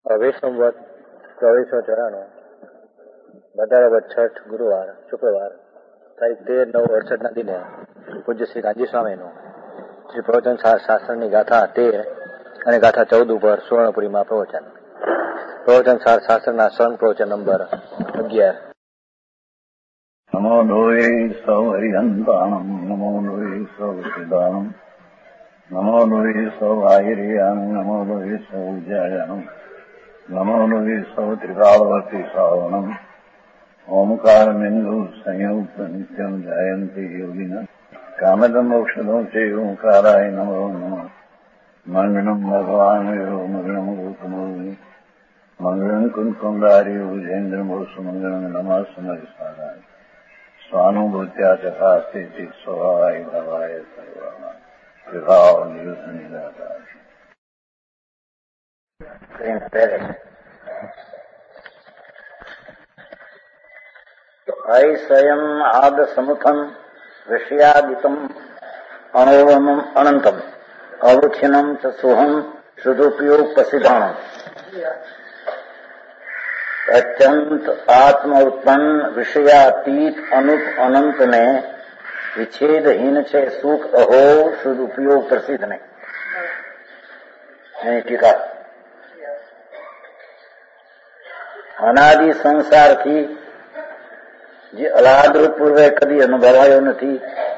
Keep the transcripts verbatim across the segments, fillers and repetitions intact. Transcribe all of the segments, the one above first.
વિષ્ણુવત ચોવીસો ચોરાણું બધારા છઠ ગુરુવાર શુક્રવાર તારીખ તેર નવ અડસઠના દિને પૂજ્ય શ્રી ગાંધી સ્વામીનું શ્રી પ્રવચન શાસ્ત્રની ગાથા તેર અને ગાથા ચૌદ ઉપર સુવર્ણપુરીમાં પ્રવચન. પ્રવચન શાસ્ત્રના સ્વર્ણ પ્રવચન નંબર અગિયાર. નમો લોહે સૌ હરિહંતાણમ નમો લોહે સૌ સિદ્ધાણમ નમો લોહે સૌ આહિર્યાન નમો લોહે સૌ જયાનમ નમો લોહે સૌ ત્રિકાળવતી શ્રાવણમ ઓમકાર બિંદુ સંયુક્ત નિત્યમ જયંતી યોગિના કામદમ મોક્ષદો છે ઓંકારાય નમો નમઃ. મંગળમ ભગવાન મંગળમ ગૌતમો મંગળમ કુંકુંડારી ભુજેન્દ્રમોષ મંગળમ નમઃ સમરિસારાય સ્વાનુભૂત્યા ચકાસ્તે સ્વભાવાય ભવાય સર્વમાં વિભાવ નિયુત નિરાકાર. હૈ સ્વયં આદ સમુખમ વિષયાદિતમ અણોવમ અનંતમ અવચ્છિન્નમ ચ સોહમ શુદ્ધોપયોગ પ્રસિદ્ધાણમ અત્યંત આત્મ ઉત્પન્ન વિષયાતીત અનુપ અનંત ને વિચ્છેદહીન છે સુખ અહો શુદ્ધ ઉપયોગ પ્રસિદ્ધ નહીં. એની ટીકા. અનાદિ સંસારથી જે અલાદરૂપ પૂર્વે કદી અનુભવાયો નથી,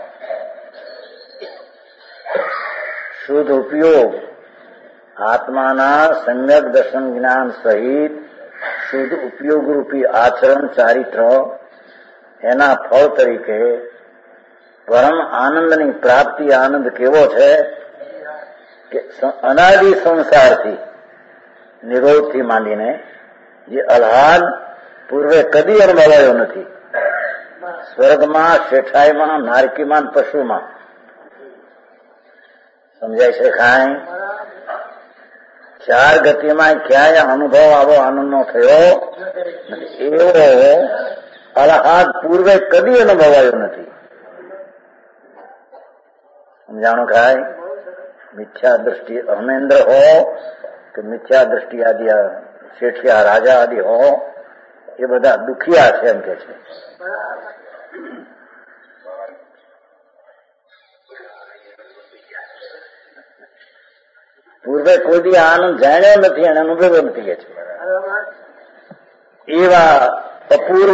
શુદ્ધ ઉપયોગ આત્માના સમ્યક દર્શન જ્ઞાન સહિત શુદ્ધ ઉપયોગ રૂપી આચરણ ચારિત્ર એના ફળ તરીકે પરમ આનંદની પ્રાપ્તિ. આનંદ કેવો છે કે અનાદિ સંસારથી નિરોધથી માંડીને જે આહ્લાદ પૂર્વે કદી અનુભવાયો નથી, સ્વર્ગમાં, શેઠાઈમાં, નારકીમાં, પશુમાં. સમજાય છે? કાંઈ ચાર ગતિમાં ક્યાંય અનુભવ આવો આનંદનો થયો એવો આહ્લાદ પૂર્વે કદી અનુભવાયો નથી. સમજાણું? કાંઈ મિથ્યા દ્રષ્ટિ અહમેન્દ્ર હો કે મિથ્યા દ્રષ્ટિ આદિ શેઠિયા રાજા આદિ હો, એ બધા દુખિયા છે એમ કે છે. પૂર્વે કોઈ દી આનંદ જાણ્યો નથી અને અનુભવ્યો નથી કે છે. એવા અપૂર્વ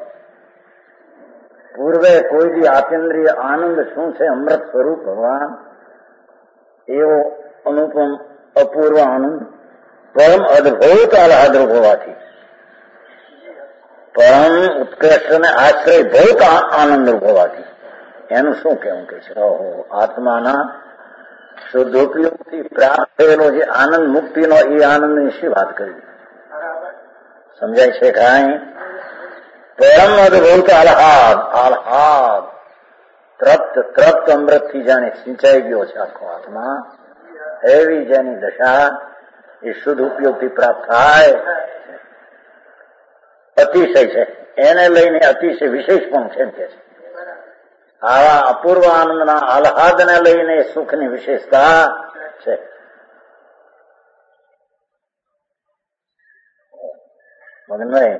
પૂર્વે કોઈ દી આત્મેન્દ્રિય આનંદ શું છે, અમૃત સ્વરૂપ ભગવાન, એવો અનુપમ અપૂર્વ આનંદ પરમ અદભુત આહ્લાદરૂપ હોવાથી પરમ ઉત્કૃષ્ટ અને આશ્રય ભૌત આનંદરૂપ હોવાથી એનું શું કહેવું કે છે? ઓહો, આત્માના શુદ્ધોપયોગથી પ્રાપ્ત થયેલો જે આનંદ મુક્તિનો, એ આનંદની શી વાત કરી? સમજાય છે? કાંઈ પરમ અદભુત આહ્લાદ આહ્લાદ તૃપ્ત તૃપ્ત અમૃતથી જાણે સિંચાઈ ગયો છે આખો આત્મા, એવી જેની દશા એ શુદ્ધ ઉપયોગથી પ્રાપ્ત થાય અતિશય છે. એને લઈને અતિશય વિશેષ પણ છે એમ કે છે. આવા અપૂર્વ આનંદના આહ્લાદને લઈને સુખની વિશેષતા છે. મગનભાઈ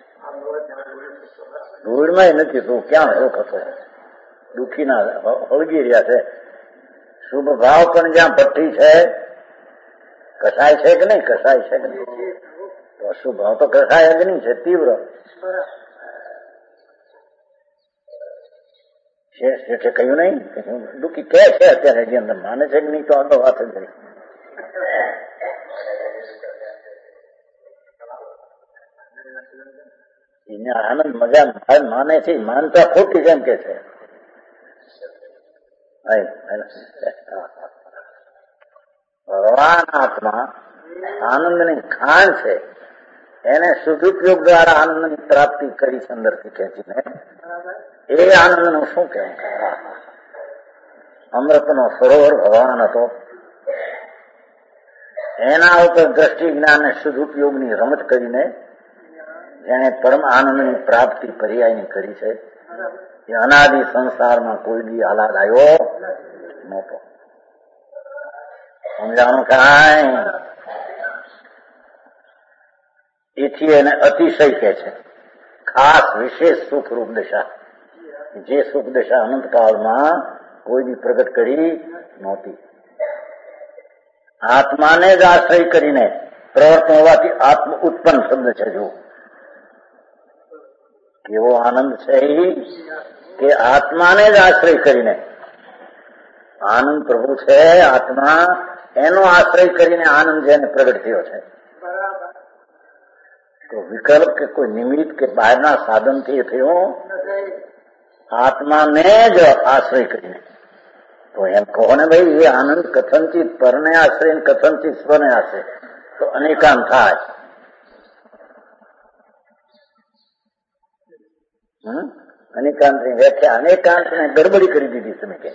ધૂળમાં નથી તું, ક્યાં સુખ હતો? દુઃખીના હળગી રહ્યા છે. શુભ ભાવ પણ જ્યાં ભઠ્ઠી છે, કસાય છે કે નહીં? કસાય છે કે નહીં? તો શુભ ભાવ તો કસાય અગ્નિ છે, તીવ્ર. શેઠે કહ્યું નહીં, દુઃખી કે છે અત્યારે હજી અંદર, માને છે કે નહીં તો આગળ વાત જ કરી. એને આનંદ મજા માને છે, માનતા ખોટી જેમ કે છે. ભગવાન આત્મા આનંદની ખાણ છે, એને સદુપયોગ દ્વારા આનંદની પ્રાપ્તિ કરી છે અંદરથી ખેંચીને. એ આનંદનું શું કહેવું? અમૃતનો સરોવર ભગવાન હતો, એના ઉપર દ્રષ્ટિ જ્ઞાન અને સદુપયોગની રમત કરીને જેને પરમ આનંદની પ્રાપ્તિ પર્યાયની કરી છે. એ અનાદિ સંસારમાં કોઈ દી આહ્લાદ આવ્યો નહોતો. સમજાણું? કાંઈ તેથી એને અતિશય કહે છે. ખાસ વિશેષ સુખરૂપ દશા, જે સુખ દશા અનંતકાળમાં કોઈ દી પ્રગટ કરી નહોતી. આત્માને જ આશ્રય કરીને પ્રવર્તન હોવાથી આત્મ ઉત્પન્ન શબ્દ છે. જો કેવો આનંદ છે કે આત્માને જ આશ્રય કરીને, આનંદ પ્રભુ છે આત્મા, એનો આશ્રય કરીને આનંદ જેને પ્રગટ થયો છે. તો વિકલ્પ કે કોઈ નિમિત્ત કે બહારના સાધનથી થયો, આત્માને જ આશ્રય કરીને. તો એમ કહો ને ભાઈ, એ આનંદ કથનચિત પરને આશ્રય, કથનચિત સ્વને આશ્રય, તો અનેકાંત થાય. હમ અનેકાંત ની વ્યાખ્યા અનેકાંત ને ગડબડી કરી દીધી તમે કે.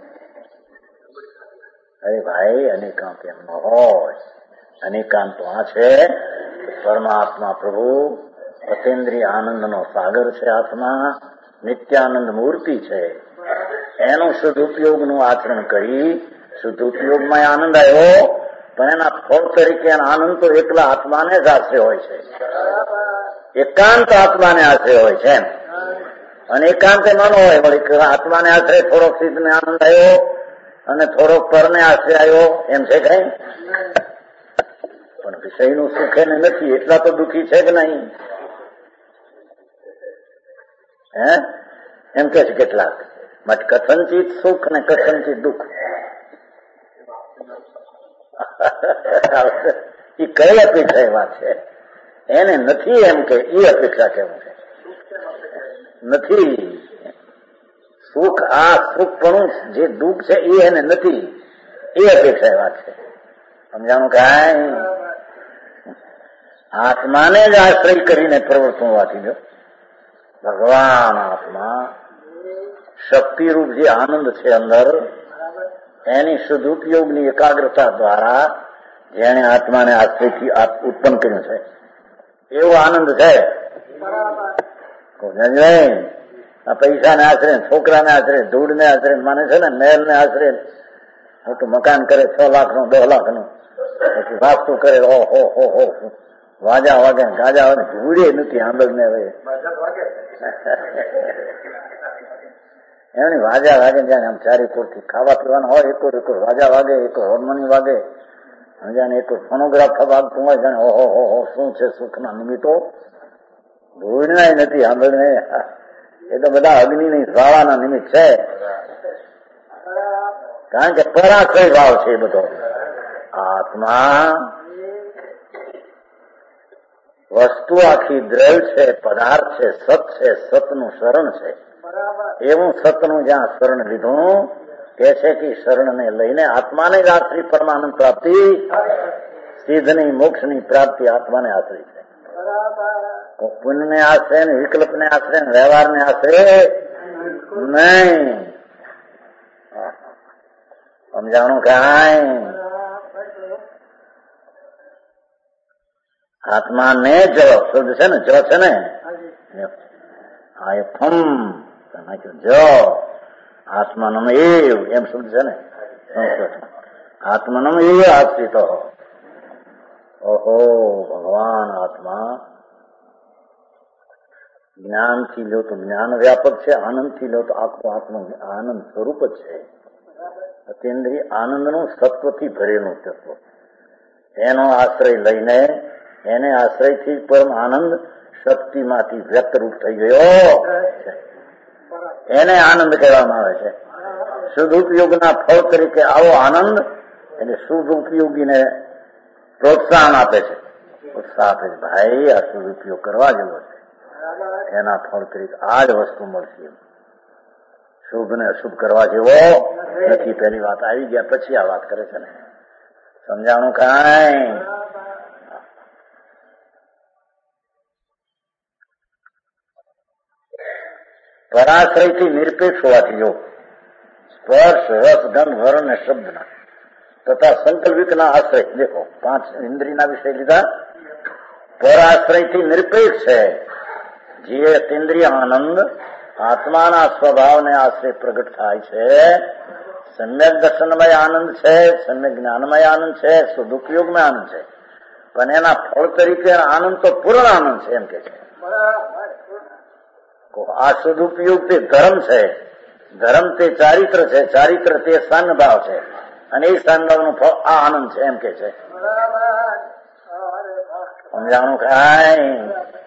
અરે ભાઈ, અનેકાંત એમ ન હોય. અનેકાંત તો આ છે, પરમાત્મા પ્રભુ અતેન્દ્રિય આનંદનો સાગર છે. આત્મા નિત્યાનંદ મૂર્તિ છે. એનું શુદ્ધ ઉપયોગનું આચરણ કરી શુદ્ધ ઉપયોગમાં આનંદ આવ્યો, પણ એના ફળ તરીકે આનંદ તો એકલા આત્માને જ આશ્રય હોય છે. એકાંત આત્માને આશ્રય હોય છે. અને એકાંત એમાં ન હોય વળી આત્માને આશ્રય થોડોક સિદ્ધને આનંદ આવ્યો અને થોડોક પરને આશ્રય આવ્યો, એમ છે કઈ? પણ વિષયનું સુખ એને નથી, એટલા તો દુઃખી છે કે નહીં? હે એમ કે છે કેટલાક. માટે કથનચિત સુખ ને કથનચિત દુઃખ, એ કઈ અપેક્ષા એ વાત છે? એને નથી એમ કે એ અપેક્ષા કેવું છે? નથી સુખ. આ સુખ પણ જે દુઃખ છે એ એને નથી, એ અપેક્ષા એ વાત છે. સમજાણું? કાંઈ આત્માને જ આશ્રય કરીને પ્રવર્તન હોવાથી જો ભગવાન આત્મા શક્તિરૂપ જે આનંદ છે અંદર, એની સદુપયોગની એકાગ્રતા દ્વારા જેને આત્માને આશ્રયથી ઉત્પન્ન કર્યું છે એવો આનંદ છે. આ પૈસાને આશરે, છોકરાને આશરે, ધૂળને આશરે માને છે ને, મહેલને આશરે મોટું મકાન કરે છ લાખ નું દસ લાખ નું, પછી વાસ્તુ કરે હો હો હો હો વાજા વાગે ગાજા વાગે, ધૂળે નથી આંબળ ને. હવે એમની વાજા વાગે જાણે આમ ચારી કોરથી ખાવા પીવાનું હોય, એકો એકો વાજા વાગે, એકો હાર્મોનિયમ વાગે, જાણે એક ફોનોગ્રાફ વાગતું હોય, જાણે ઓહો હો હો શું છે સુખના નિમિત્તો. ધૂળના નથી આંબળ ને, એ તો બધા અગ્નિની જ્વાળાના નિમિત્ત છે. કારણ કે પરાશ્રય ભાવ છે એ બધો. આત્મા વસ્તુ આખી દ્રવ્ય છે, પદાર્થ છે, સત છે, સતનું શરણ છે. એવું સતનું જ્યાં શરણ લીધું, કે છે કે શરણને લઈને આત્માને જ આશ્રય પરમાનંદ પ્રાપ્તિ, સિદ્ધની મોક્ષની પ્રાપ્તિ આત્માને આશ્રય છે. પુણ્યને આશ્રય ને વિકલ્પને આશ્રય ને વ્યવહારને આશ્રય નહીં. સમજાણું? કાંઈ આત્માને જ શબ્દ છે ને, જ છે ને, હા એ ફમ નાખ્યું જ આત્માનમ એવ એમ શબ્દ છે ને સંસ્કૃતમાં. આત્માનમ એવ આશ્રિત. ઓહો, ભગવાન આત્મા જ્ઞાનથી લો તો જ્ઞાન વ્યાપક છે, આનંદથી લો તો આખું આત્મ આનંદ સ્વરૂપ જ છે. અતેન્દ્રિય આનંદનું સત્વથી ભરેલું તત્વ, એનો આશ્રય લઈને એને આશ્રયથી પરમ આનંદ શક્તિમાંથી વ્યક્ત રૂપ થઈ ગયો, એને આનંદ કહેવામાં આવે છે. શુદ્ધ ઉપયોગના ફળ તરીકે આવો આનંદ એને શુદ્ધ ઉપયોગીને પ્રોત્સાહન આપે છે, ઉત્સાહ આપે છે. ભાઈ આ શુદ્ધ ઉપયોગ કરવા જેવો છે, એના ફળ તરીકે આ જ વસ્તુ મળશે. શુભ ને અશુભ કરવા જેવો નથી. પહેલી વાત આવી ગયા પછી આ વાત કરે છે ને. સમજાણું? કાંઈ પરાશ્રયથી નિરપેક્ષ હોવાથી જો સ્પર્શ, રસ, ગંધ, વર્ણ ને શબ્દના તથા સંકલ્પિતના આશ્રય, દેખો પાંચ ઇન્દ્રિયના વિષય લીધા. પરાશ્રયથી નિરપેક્ષ છે જે અતિન્દ્રિય આનંદ આત્માના સ્વભાવને આશ્રય પ્રગટ થાય છે. સમ્યક દર્શનમય આનંદ છે, સમ્યક જ્ઞાનમય આનંદ છે, શુદ્ધ ઉપયોગમય આનંદ છે. પણ એના ફળ તરીકે આનંદ તો પૂર્ણ આનંદ છે એમ કે છે. આ સદુપયોગ તે ધર્મ છે, ધર્મ તે ચારિત્ર છે, ચારિત્ર તે સાન્નભાવ છે, અને એ સાન્નભાવનું ફળ આ આનંદ છે એમ કે છે. સમજાણું કાંઈ?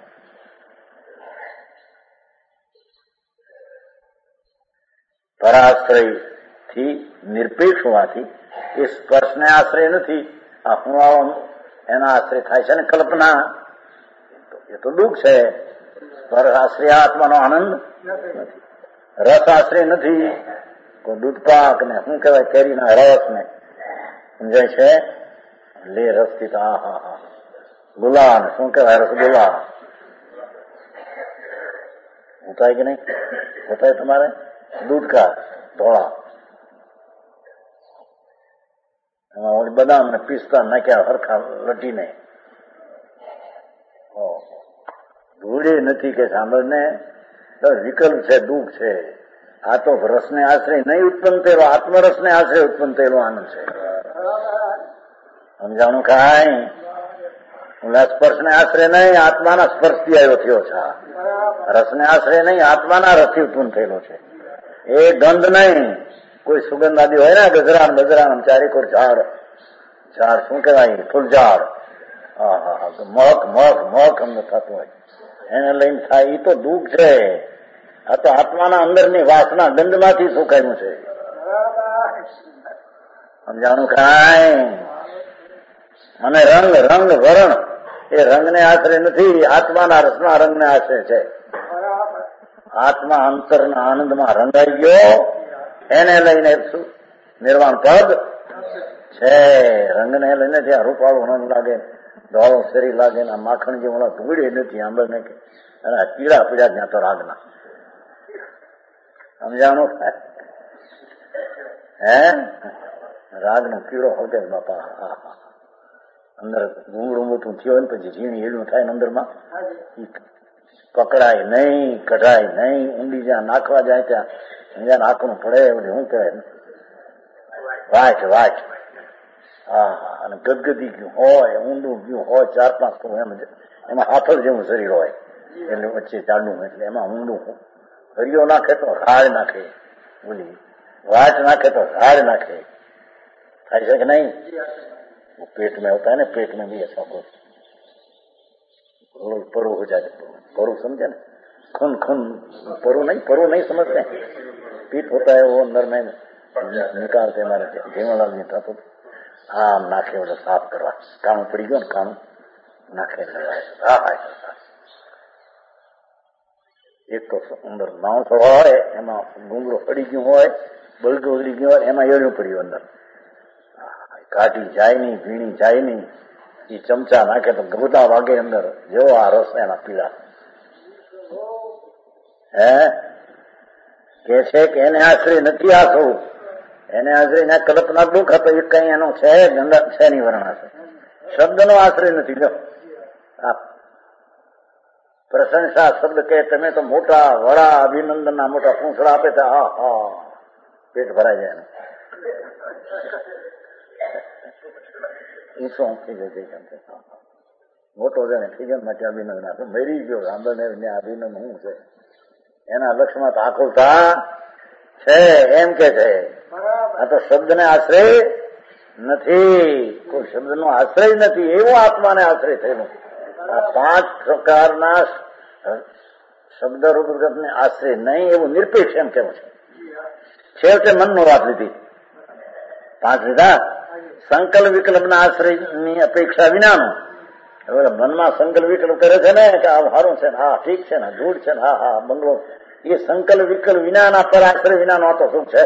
પરાશ્રય થી નિરપેક્ષ હોવાથી એ સ્પર્શને આશ્રય નથી, આ હું આવો એના આશ્રય થાય છે ને કલ્પના, એ તો દુઃખ છે. સ્પર્શ આશ્રય આત્માનો આનંદ નથી, રસ આશ્રય નથી. કોઈ દૂધ પાક ને શું કહેવાય કેરીના રસ ને સમજાય છે, લે રસ થી હા હા હા ગુલા ને શું કહેવાય રસગુલ્લા હોતા કે નહીં હોતા તમારે दूध का धोड़ा એમાં બદામ ને પિસ્તા નાખ્યા હરખા લટીને. ધૂળે નથી કે સાંભળને વિકલ્પ છે, દુઃખ છે. આ તો રસને આશ્રય નહીં ઉત્પન્ન થયેલો, આત્મરસને આશ્રય ઉત્પન્ન થયેલો આનંદ છે. સમજાણું કાંઈ? સ્પર્શને આશ્રય નહીં, આત્માના સ્પર્શથી આવ્યો થયો છે. રસને આશ્રય નહીં, આત્માના રસથી ઉત્પન્ન થયેલો છે. એ ગંધ નહીં, કોઈ સુગંધ આદિ હોય ને ગજરાન બજરાન ચારેકોર ઝાડ ઝાડ શું કહેવાય ફૂલ ઝાડ, હા હા હા મખ મખ મખ અમને થતું હોય એને લઈને થાય, એ તો દુઃખ છે. આ તો આત્માના અંદરની વાસના ગંધમાંથી સુકાયું છે. સમજાણું કાંઈ? અને રંગ રંગ વરણ એ રંગને આશ્રય નથી, આત્માના રસના રંગને આશ્રય છે. આત્મા અંતરના આનંદમાં રંગાઈ ગયો, એને લઈને શું નિર્વાણ પદ છે. રંગને લઈને ત્યાં રૂપાળું રંગ લાગે, ધોળો શરીર લાગે, ને માખણ જેવું ધૂળે નથી આંબળને કે અને કીડા પીડા ત્યાં તો રાગના. સમજાણું? હે રાગનો કીડો હગે બાપા. હા હા અંદર ગુંગળું મોટું થયો ને પછી ઝીણી હેલું થાય ને અંદરમાં પકડાય નહીં, કઢાય નહીં. ઊંડી જ્યાં નાખવા જાય ત્યાં જ્યાં નાખવું પડે બધું શું કહેવાય વાચ વાચ. હા હા અને ગદગદી ગયું હોય, ઊંડું ગયું હોય, ચાર પાંચ એમ એમાં હાથળ જેવું શરીર હોય એટલે વચ્ચે ચાડું, એટલે એમાં ઊંડું હરિયો નાખે તો રાડ નાખે, બોલી વાચ નાખે તો રાડ નાખે. થાય છે કે નહીં? पेट में होता है ना, पेट में भी ऐसा कुछ परू हो जाए. परू समझे ना, खून खून परू नहीं, परू नहीं समझते. पीठ होता है वो अंदर में निकालते हमारे जीवनलाल नहीं था तो आम नाखे बोले साफ करवा काणું પડી ગયો ને કાણું નાખે એક તો અંદર માઉસ હોય એમાં ગુંગળો પડી ગયું હોય, બળગો ઉડી ગયો હોય, એમાં એળું પડ્યું અંદર, કાઢી જાય નહીં, ભીણી જાય નહીં. એ ચમચા નાખે તો ગબડા વાગે અંદર, જેવો આ રસ એના પીડા. હે કે છે કે એને આશ્રય નથી આ થવું, એને આશ્રય ના કલ્પના દુઃખ હતો એ કઈ એનો છે ગંદા છે નહીં વર્ણા છે. શબ્દનો આશ્રય નથી. જો આ પ્રશંસા શબ્દ કે તમે તો મોટા વડા અભિનંદન ના મોટા પૂંછડા આપે તો હા હા પેટ ભરાઈ જાય. મોટો છે ને ખીજન માટે અભિનંદન આપે, મરી ગયો સાંભળને અભિનંદન શું છે એના લક્ષ્યમાં તો આકુલતા છે એમ કે છે. આ તો શબ્દને આશ્રય નથી, કોઈ શબ્દનો આશ્રય નથી, એવો આત્માને આશ્રય થયેલો. આ પાંચ પ્રકારના શબ્દરૂપ જગતને આશ્રય નહીં, એવું નિરપેક્ષ એમ કેવું છે. છેવટે મનનો વાત લીધી, પાંચ લીધા. સંકલ્પ વિકલ્પના આશ્રયની અપેક્ષા વિનાનો. હવે મનમાં સંકલ્પ વિકલ્પ કરે છે ને કે આ સારું છે ને, હા ઠીક છે ને, ધૂળ છે ને, હા હા બંગલો, એ સંકલ્પ વિકલ્પ વિનાના પર આશ્રય વિનાનો આ તો શું છે?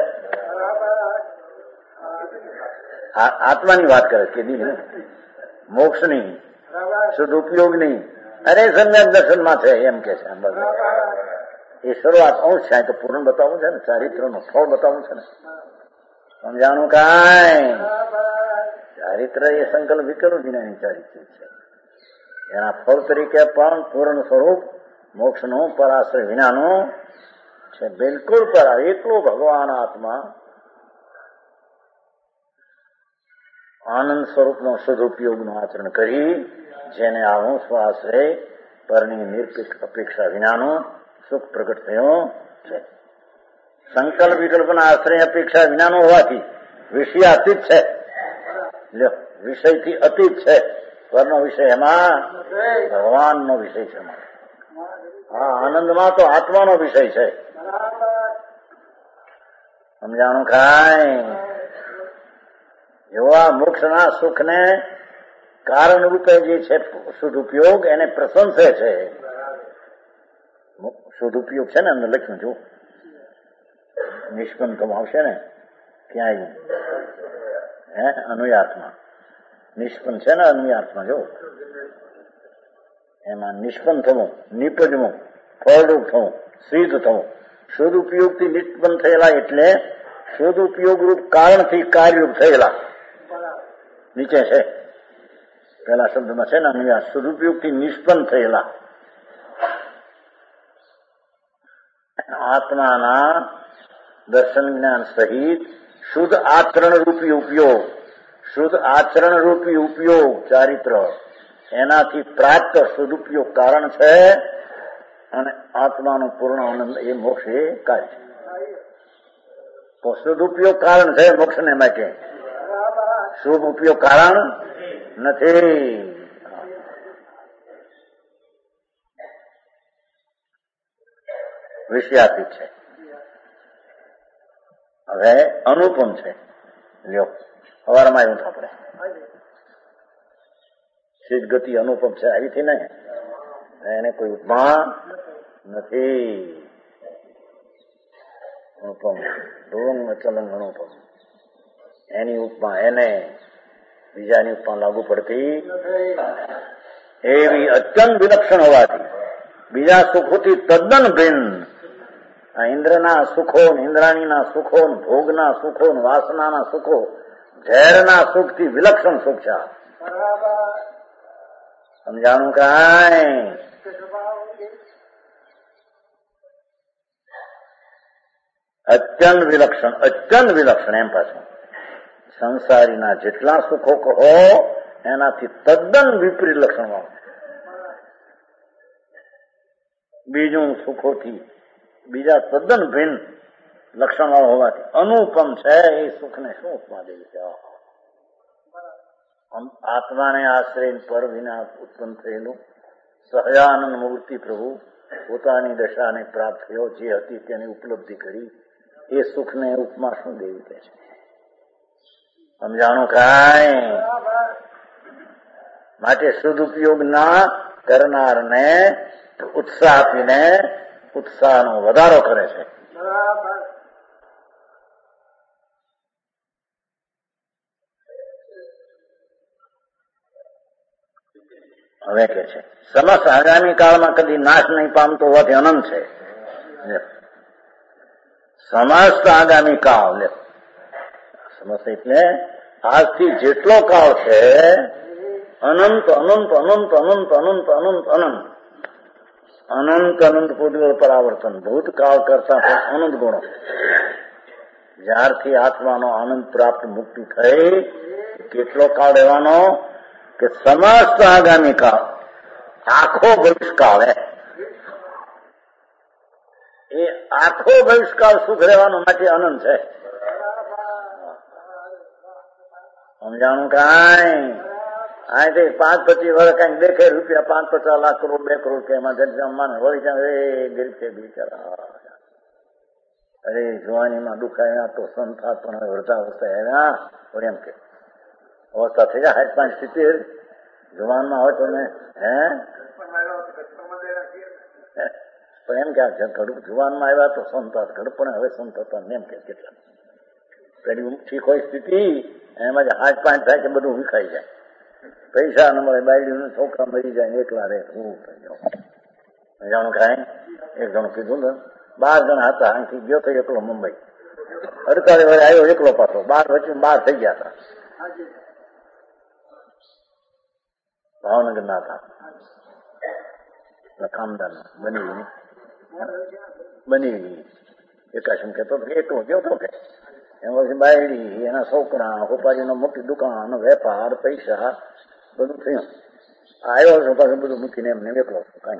આત્માની વાત કરે કે મોક્ષની, શુદ્ધ ઉપયોગની, અને સમ્યક દર્શનમાં છે એમ કે છે. એ શરૂઆત અંશ છે, તો પૂર્ણ બતાવવું છે ને, ચારિત્રનું ફળ બતાવવું છે ને. સમજાણું કાંઈ? ચારિત્ર એ સંકલ્પ વિકલ્પ વિનાની ચારિત્ર છે. એના ફળ તરીકે પણ પૂર્ણ સ્વરૂપ મોક્ષનું પરાશ્રય વિનાનું છે. બિલકુલ પર એકલો ભગવાન આત્મા આનંદ સ્વરૂપનો સદુપયોગનું આચરણ કરી જેને આવું સ્વાશ્રય પરની નિરપેક્ષ અપેક્ષા વિનાનું સુખ પ્રગટ થયો છે. સંકલ્પ વિકલ્પના આશ્રય અપેક્ષા વિનાનું હોવાથી વિષય અતીત છે. વિષયથી અતીત છે. પરનો વિષય એમાં ભગવાનનો વિષય છે. હા, આનંદમાં તો આત્માનો વિષય છે. સમજાણું કાંઈ? એવા મોક્ષના સુખને કારણ રૂપે જે છે સદુપયોગ એને પ્રશંસે છે. સદુપયોગ છે ને અંદર લખ્યું છું, નિષ્પન્ન આવશે ને ક્યાંય હે અનુયાર્થમાં નિષ્પન્ન છે ને અનુયાર્થમાં જો એમાં નિષ્પન્ન થવું, નિપજવું, ફળરૂપ થવું, સિદ્ધ થવું. સદુપયોગથી નિષ્પન્ન થયેલા એટલે સદુપયોગ રૂપ કારણથી કાર્યરૂપ થયેલા. નીચે છે પેલા શબ્દમાં છે ને અનુયાર સદુપયોગથી નિષ્પન્ન થયેલા આત્માના દર્શન જ્ઞાન સહિત શુદ્ધ આચરણ રૂપી ઉપયોગ, શુદ્ધ આચરણ રૂપી ઉપયોગ ચારિત્ર એનાથી પ્રાપ્ત સદુપયોગ કારણ છે. અને આત્માનો પૂર્ણ આનંદ એ મોક્ષ એ કાર્ય છે. તો સદુપયોગ કારણ છે મોક્ષને માટે, શુભ ઉપયોગ કારણ નથી. વિષયાતીત છે. હવે અનુપમ છે. લ્યો સવારમાં આવ્યું આપણે સિદ્ધ ગતિ અનુપમ છે. આવીથી ને એને કોઈ ઉપમા નથી. અનુપમ ડોંગ ચલંગ અનુપમ એની ઉપમા એને બીજાની ઉપમા લાગુ પડતી એવી અત્યંત વિલક્ષણ હોવાથી બીજા સુખોથી તદ્દન ભિન્ન આ ઇન્દ્રના સુખો, ઇન્દ્રાણીના સુખો, ભોગના સુખો, વાસનાના સુખો, ઝેરના સુખથી વિલક્ષણ સુખ છે. સમજાણું કાંઈ? અત્યંત વિલક્ષણ, અત્યંત વિલક્ષણ એમ પાછું સંસારીના જેટલા સુખો કહો એનાથી તદ્દન વિપરીત લક્ષણ વાળું. બીજું સુખોથી બીજા તદ્દન ભિન્ન લક્ષણ વાળો હોવાથી અનુપમ છે. એ સુખને શું ઉપમા દેવી છે? આત્માને આશ્રય પર વિના ઉત્પન્ન થયેલું સહજાનંદ મૂર્તિ પ્રભુ પોતાની દશાને પ્રાપ્ત થયો, જે હતી તેની ઉપલબ્ધિ કરી, એ સુખને ઉપમા શું દેવી કહે છે? સમજાણું કાંઈ? માટે સદુપયોગ ના કરનારને ઉત્સાહ આપીને ઉત્સાહનો વધારો કરે છે. હવે કે છે સમસ્ત આગામી કાળમાં કદી નાશ નહીં પામતો હોવાથી અનંત છે. સમસ્ત આગામી કાળ સમસ્ત એટલે આજથી જેટલો કાળ છે અનંત અનંત અનંત અનંત અનંત અનંત અનંત અનંત અનંત પૂર્વ પરાવર્તન ભૂતકાળ કરતા પણ અનંત ગુણો. જ્યારથી આત્માનો આનંદ પ્રાપ્ત મુક્તિ થઈ કેટલો કાળ રહેવાનો કે સમસ્ત આગામી કાળ, આખો ભવિષ્યકાળ એ આખો ભવિષ્યકાળ સુખ રહેવાનો માટે અનંત છે. સમજાણું કાંઈ? અહીંથી પાંચ પચીસ વર્ષ કઈક દેખે રૂપિયા પાંચ પચાસ લાખ કરોડ બે કરોડ કે એમાં જમવાનું વળી જાય એ ગરીબ છે બિચારા. અરે જવાનીમાં દુખાયા તો સંથાત પણ હવે વૃદ્ધાવસ્થા આવ્યા પણ એમ કે અવસ્થા થઈ જાય હાથ પાંચ સિત્તેર જવાનમાં હોય તો ને હે પણ એમ કે જુવાનમાં આવ્યા તો સંતાત ઘડપણ હવે સંતતા એમ કે કેટલા પેલી ઠીક હોય સ્થિતિ એમાં હાથ પાંચ થાય કે બધું વિખાઈ જાય, પૈસા ન મળે, બાયડીનું છોકરા મરી જાય, એકલા રહે. જાણું ખાય એક જણું કીધું ને બાર જણા હતા, અહીંથી ગયો તો એકલો મુંબઈ, અડતાલીસ વર્ષ આવ્યો એકલો પાછો, બાર વચ્ચે બાર થઈ ગયા હતા. ભાવનગર ના હતા કામદાર બની બની એકાશમ કેતો એકલો ગયો તો કે એમાં પછી બાયડી, એના છોકરા, હોપારીનો મોટી દુકાન, વેપાર, પૈસા બધું થયું. આવ્યો છું પાછું બધું મૂકીને એમને એકલો છું. કઈ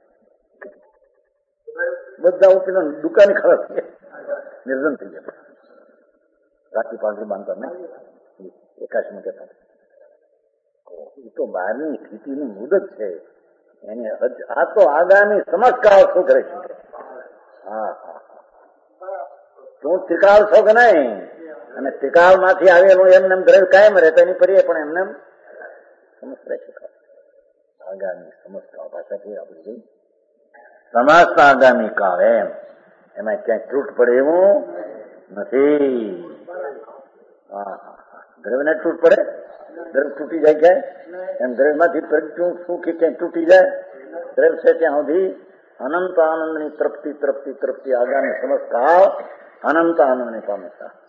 બધા ઉપીને દુકાન ખરાબ થઈ નિર્ધન થઈ ગયા. રાખી પાઘડી બાંધતા નહીં એકાશમાં કહેતા એ તો બહારની સ્થિતિની મુદત છે. એને આ તો આગામી સમજકાળ શું કરે છે. હા હા તું તિકાળ છો કે નહીં? અને તિકાળ માંથી આવેલું એમને દ્રવ્ય કાયમ રહેતા એની પર્યાય પણ એમને સમજ છે. આગામી સમજકાળ ભાષા છે આપણી સમાજના આગામી કાળ એમ એમાં ક્યાંય તૂટ પડે એવું નથી. હા હા દ્રવ્ય ને તૂટ પડે? દ્રવ્ય તૂટી જાય ક્યાંય? એમ દ્રવ્ય માંથી પ્રજ્ઞું સુખી ક્યાંય તૂટી જાય? દ્રવ્ય છે ત્યાં સુધી અનંત આનંદની તૃપ્તિ તૃપ્તિ તૃપ્તિ આગામી સમજકાળ અનંત આનંદને પામે.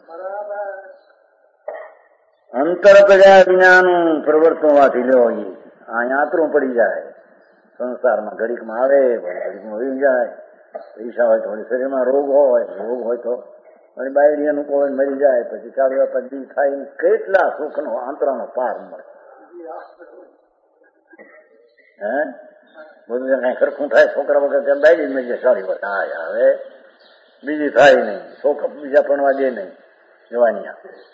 અંતર કર્યા વિનાનું પ્રવર્તન હોવાથી લ્યો આ યાત્રું પડી જાય. સંસારમાં ઘડીકમાં આવે, ઘડીકમાં વહી જાય. પૈસા હોય તો શરીરમાં રોગ હોય, રોગ હોય તો વળી બાયડી અનુકૂળ હોય મરી જાય. પછી ચાલુ પછી થાય કેટલા સુખનો આંતરાનો પાર મળે. હે બધું કઈ ખરખું થાય. છોકરા વગર ત્યાં બાયડી મરી જાય. સારી વાત હા હવે બીજી થાય નહીં. છોકરા બીજા ભણવા દે નહીં જવાની.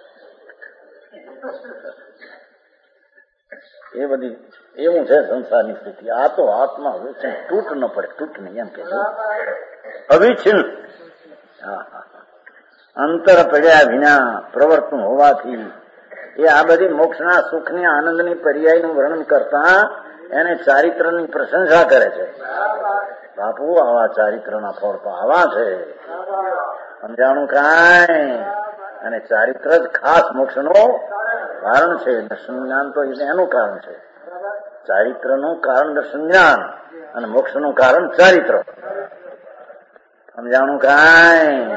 એ બધી એવું છે સંસારની સ્થિતિ. આ તો આત્મા તૂટ ન પડે. તૂટ નહીં એમ કે અવિચ્છિન્ન. હા હા અંતર પડ્યા વિના પ્રવર્તન હોવાથી એ આ બધી મોક્ષના સુખની આનંદની પર્યાયનું વર્ણન કરતા એને ચારિત્રની પ્રશંસા કરે છે. બાપુ આવા ચારિત્રના ફળ તો આવા છે. સમજાણું કાંઈ? અને ચારિત્ર જ ખાસ મોક્ષનું કારણ છે. દર્શન જ્ઞાન તો એનું કારણ છે. ચારિત્રનું કારણ દર્શન જ્ઞાન અને મોક્ષનું કારણ ચારિત્ર. સમજાણું કાંઈ?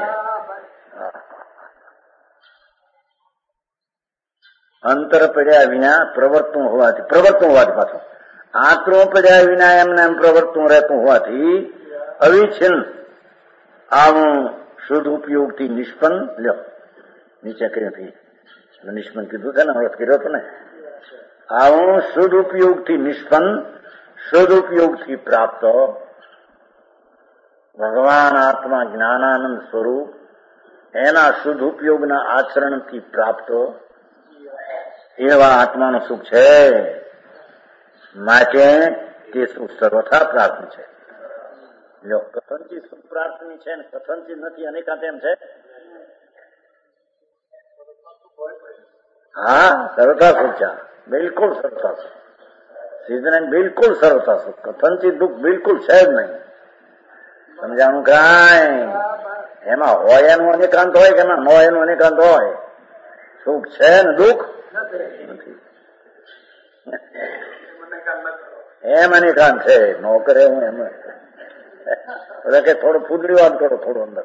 અંતર પડ્યા વિના પ્રવર્તન હોવાથી પ્રવર્તન હોવાથી પાછું આંતરો પડ્યા વિના એમને એમ પ્રવર્તન રહેતું હોવાથી અવિચ્છિન્ન આવું શુદ્ધ ઉપયોગથી નિષ્પન્ન લ્યો નીચે કર્યું નિષ્પન્ન કીધું છે ને અર્થ કર્યો હતો ને. આવું શુદ્ધ ઉપયોગથી નિષ્પન્ન શુદ્ધ ઉપયોગથી પ્રાપ્ત ભગવાન આત્મા જ્ઞાનાનંદ સ્વરૂપ એના શુદ્ધ ઉપયોગના આચરણથી પ્રાપ્ત એવા આત્માનું સુખ છે. માટે તે સુખ સર્વથા પ્રાર્થની છે. જો કથનથી સુખ પ્રાર્થની છે ને કથનથી નથી અનેકાંત એમ છે. હા સર્વથા સુખ છે. બિલકુલ સર્વથા સુખ. સિદ્ધને બિલકુલ સર્વથા સુખ. કથનથી દુઃખ બિલકુલ છે જ નહીં. સમજાણું કાંઈ? એમાં હોય એનું અનેકાંત હોય કે એમાં ન હોય એનું અનેકાંત હોય. સુખ છે ને દુઃખ નથી. એમ અનેકાંત છે. નો કરે હું એમ બધા કે થોડું ફૂદડી વાત કરો થોડું અંદર.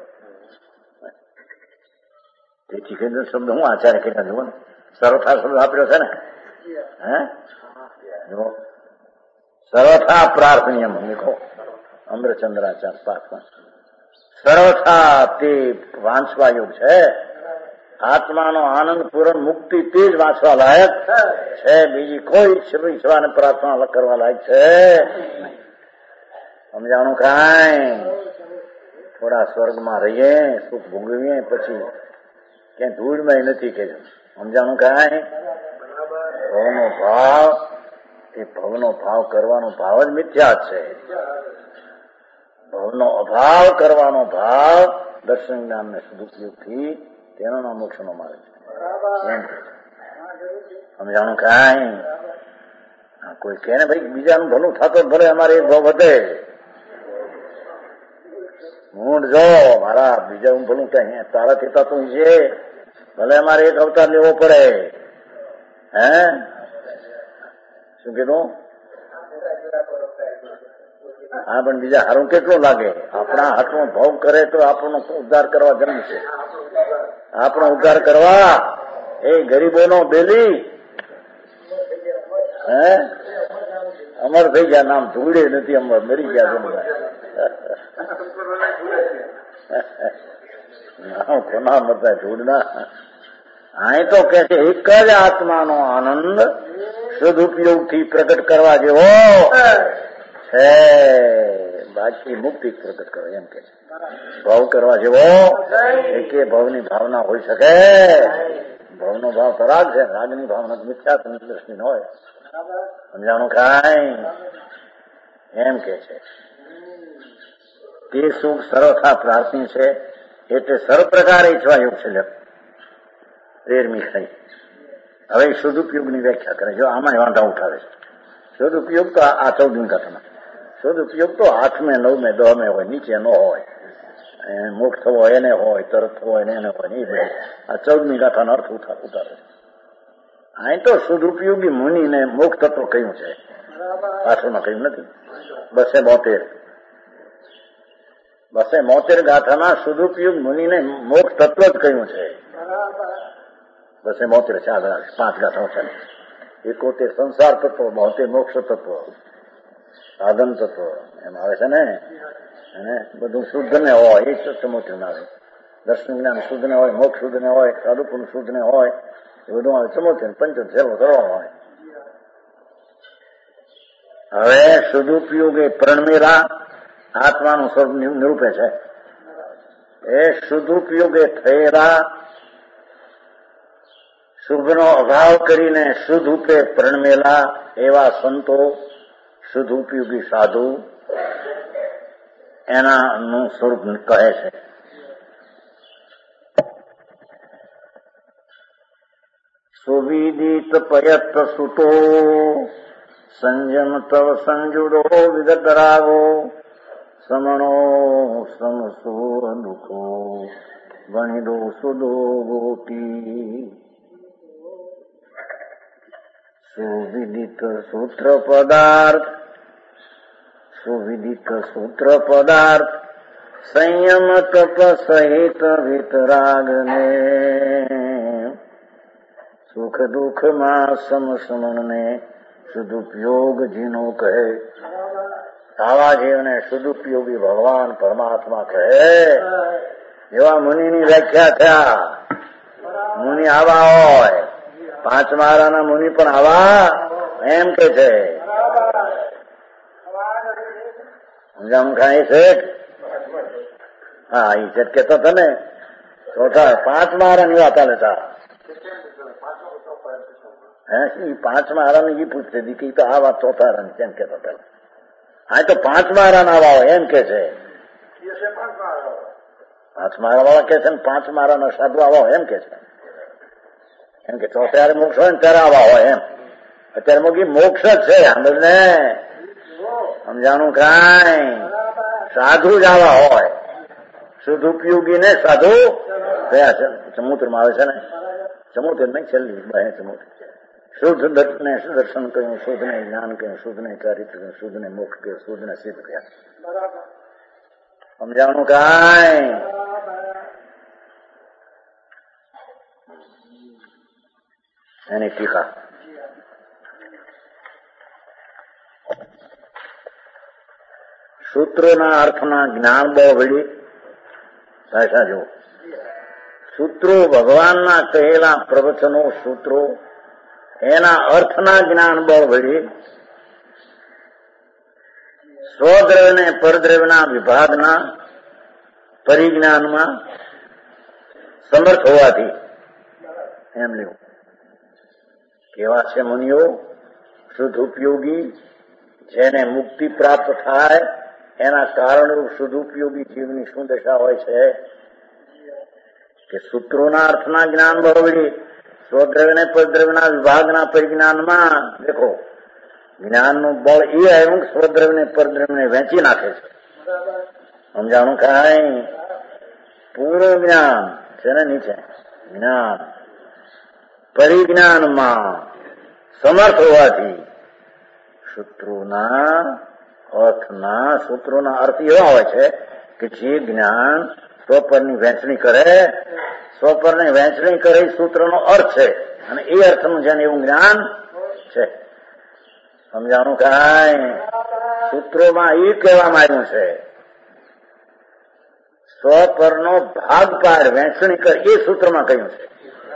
તેથી કેન્દ્ર શબ્દ હું આચાર્ય કેટલા જુઓ ને સર્વથા શબ્દ આપ્યો છે ને. હે સર્વથા પ્રાર્થનીયમ લીખો અમરચંદ્રાચાર પાઠમાં. સર્વથા તે વાંચવા યોગ છે. આત્માનો આનંદ પૂર્ણ મુક્તિ તે જ વાંચવા લાયક છે. બીજી કોઈ ઈચ્છવાને પ્રાર્થના કરવા લાયક છે. સમજાણું કાંઈ? થોડા સ્વર્ગમાં રહીએ સુખ ભોગવીએ પછી ક્યાંય ધૂળમાં નથી કે સમજાણું કાંઈ? ભવનો ભાવ એ ભવનો ભાવ કરવાનો ભાવ જ મિથ્યા છે. ભવનો અભાવ કરવાનો ભાવ દર્શન જ્ઞાનને સદુપયોગથી તેનો નામ મોક્ષનો માર્ગ છે. સમજાણું કાંઈ? કોઈ કહે ને ભાઈ બીજાનું ભલું થતો ભલે અમારે એક ભાવ વધે. હું જો મારા બીજાનું ભલું કઈ તારા થતા તું છે ભલે અમારે એક અવતાર લેવો પડે. હે શું કીધું? હા પણ બીજા હારું કેટલું લાગે? આપણા હાથનો ભાવ કરે તો આપણો ઉદ્ધાર કરવા જન્મ છે. આપણો ઉદ્ધાર કરવા એ ગરીબોનો બેલી હે અમર થઈ ગયા. નામ ધૂળે નથી અમર મરી ગયા છે બધા. કોના મરતા ઢૂંઢના અહીં તો કે છે એક જ આત્માનો આનંદ સદુપયોગથી પ્રગટ કરવા જેવો છે, બાકી મુક્તિ પ્રગટ કરો એમ કે છે. ભાવ કરવા જેવો એકે ભાવની ભાવના હોઈ શકે? ભાવનો ભાવ તો રાગ છે, રાગની ભાવના મિથ્યા દ્રષ્ટિ ન હોય. સમજાણું કાંઈ? એમ કે છે તે સુખ સર્વથા પ્રાર્થની છે, એટલે સર્વ પ્રકારે ઈચ્છવા યોગ છે. તેરમી ખરી. હવે સદુપયોગની વ્યાખ્યા કરે. જો આમાં વાંધા ઉઠાવે છે. સદુપયોગ તો આ ચૌદમી કથામાં. સદુપયોગ તો આઠમે નવમે દહમે હોય, નીચે ન હોય. મોક્ષ થવો એને હોય, તરત થવો એને એને હોય. એ બધું આ ચૌદમી ગાથાનો અર્થ ઉતારે. અહીં તો સદુપયોગી મુનિને મોક્ષ તત્વ કહ્યું છે, પાછળમાં કહ્યું નથી. બસે બોતેર બસે મોતેર ગાથામાં સદુપયોગ મુનિને મોક્ષ તત્વ જ કહ્યું છે. બસે મોતેર ચાર પાંચ ગાથાઓ છે. એકોતેર સંસાર તત્વ, બોતેર મોક્ષ તત્વ, સાધન તત્વ એમ આવે છે ને. અને બધું શુદ્ધ ને હોય એ ચમોતેર ના આવે. દર્શન જ્ઞાન શુદ્ધ ને હોય, મોક્ષ શુદ્ધ ને હોય, સાધુપુર શુદ્ધ ને હોય, એ બધું આવે ચમોતેર પંચોતેર સેવો કરવાનો હોય. હવે સદુપયોગ એ પ્રણમેલા આત્માનું સ્વરૂપ નિરૂપે છે. એ સદુપયોગે થયેલા શુભનો અભાવ કરીને શુદ્ધ રૂપે પ્રણમેલા એવા સંતો, શુદ્ધ ઉપયોગી સાધુ એનાનું સ્વરૂપ કહે છે. સુવિદિત પયત સુતો સંયમ તવ સંજુડો વિગતરાગો સમણો સમસો દુઃખો ગણિદો સુદો ગોટી. સુવિદિત સૂત્ર પદાર્થ સુવિદિત સૂત્ર પદાર્થ સંયમ તપ સહિત વિતરાગને સુખ દુઃખમાં સમસમણને સદુપયોગ જીનો કહે. આવા જીવને સદુપયોગી ભગવાન પરમાત્મા કહે. એવા મુનિની વ્યાખ્યા થયા. મુનિ આવા હોય, પાંચ મારાના મુનિ પણ આવા એમ કે છે. સમજાણું ખાય છે? હા, એ છે કેતો હતો ને. ચોથા પાંચ મારાની વાત લેતા હે પાંચ મારાની એ પૂછતી હતી કે તો આ વાત ચોથા રન કેમ કેતો પેલા. હા, તો પાંચ મારા આવા હોય એમ કે છે. પાંચ મારા વાળા કે છે ને પાંચ મારા સાધુ આવા હોય એમ કે છે. એમ કે ચોથારે મોક્ષ હોય ને ત્યારે આવા હોય એમ. અત્યારે મોગી મોક્ષ જ છે. સાંભળને સમજાણું કાંઈ? સાધુ જ આવા હોય. શુદ્ધ ઉપયોગી ને સાધુ કયા છે? ચમૂત્ર માં આવે છે ને. ચમૂત્ર નહીં છેલ્લી બે ચમૂત્ર. શુદ્ધ ને દર્શન કહ્યું, શુદ્ધ ને જ્ઞાન કહ્યું, શુદ્ધ ને ચારિત્ર કહ્યું, શુદ્ધ ને મોક્ષ કહ્યું, શુદ્ધ ને સિદ્ધ કહ્યા. સમજાણું કાંઈ? એની ટીકા સૂત્રોના અર્થના જ્ઞાન બહુ વળી સાચા જો. સૂત્રો ભગવાનના કહેલા પ્રવચનો, સૂત્રો એના અર્થના જ્ઞાન બળ વળી સ્વદ્રવ્ય ને પરદ્રવ્યના વિભાગના પરિજ્ઞાનમાં સમર્થ હોવાથી એમ લેવું. કેવા છે મુનિઓ? શુદ્ધ ઉપયોગી, જેને મુક્તિ પ્રાપ્ત થાય એના કારણરૂપ શુદ્ધ ઉપયોગી જીવની શું દશા હોય છે કે સૂત્રોના અર્થના જ્ઞાન બરોબરી સ્વદ્રવ્ય ને પરદ્રવ્યના વિભાગના પરિજ્ઞાનમાં દેખો જ્ઞાનનું બળ એ આવ્યું કે સ્વદ્રવ્ય ને પરદ્રવ્યને વેચી નાખે છે. સમજાણું કાંઈ? પૂર્ણ જ્ઞાન છે ને નીચે જ્ઞાન પરિજ્ઞાનમાં સમર્થ હોવાથી સૂત્રોના અર્થના સૂત્રોના અર્થ એવા હોય છે કે જે જ્ઞાન સ્વપરની વહેંચણી કરે, સ્વપરની વહેંચણી કરે એ સૂત્રનો અર્થ છે અને એ અર્થનું જેને એવું જ્ઞાન છે. સમજાણું કાંઈ? સૂત્રોમાં એ કહેવામાં આવ્યું છે સ્વ પરનો ભાગ પાડ વહેંચણી કર એ સૂત્રમાં કહ્યું છે.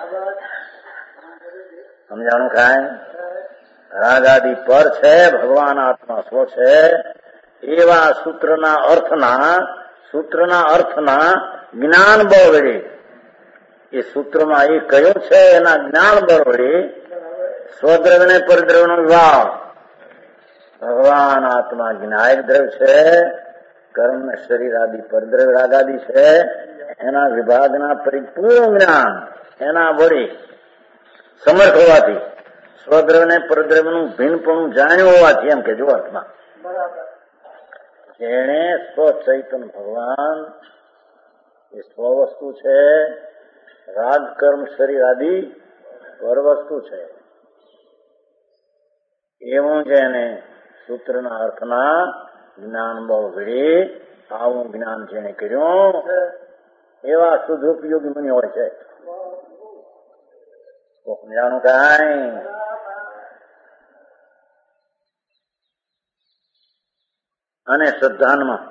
સમજાણું ખાય? રાગાદી પર છે, ભગવાન આત્મા સ્વ છે, એવા સૂત્રના અર્થના સૂત્રના અર્થના જ્ઞાન બળ વડે એ સૂત્રમાં એ કયું છે એના જ્ઞાન બળ વડે સ્વદ્રવ્ય ને પરદ્રવ્યનો વિભાગ. ભગવાન આત્મા જ્ઞાયક દ્રવ્ય છે, કર્મ ને શરીર આદિ પરદ્રવ્ય રાગાદિ છે, એના વિભાગના પરિપૂર્ણ જ્ઞાન એના વડે સમર્થ હોવાથી સ્વદ્રવ્ય ને પરદ્રવ્યનું ભિન્નપણું જાણ્યું હોવાથી એમ કે જો આત્મા જેણે સ્વચૈતન ભગવાન એ સ્વ વસ્તુ છે, રાગ કર્મ શરીર આદિ પર વસ્તુ છે, એવું જેને સૂત્રના અર્થના જ્ઞાન બળ વડે આવું જ્ઞાન જેને કર્યું એવા શુદ્ધોપયોગી મુનિ હોય છે. સમજાણું કાંઈ? અને શ્રદ્ધાનમાં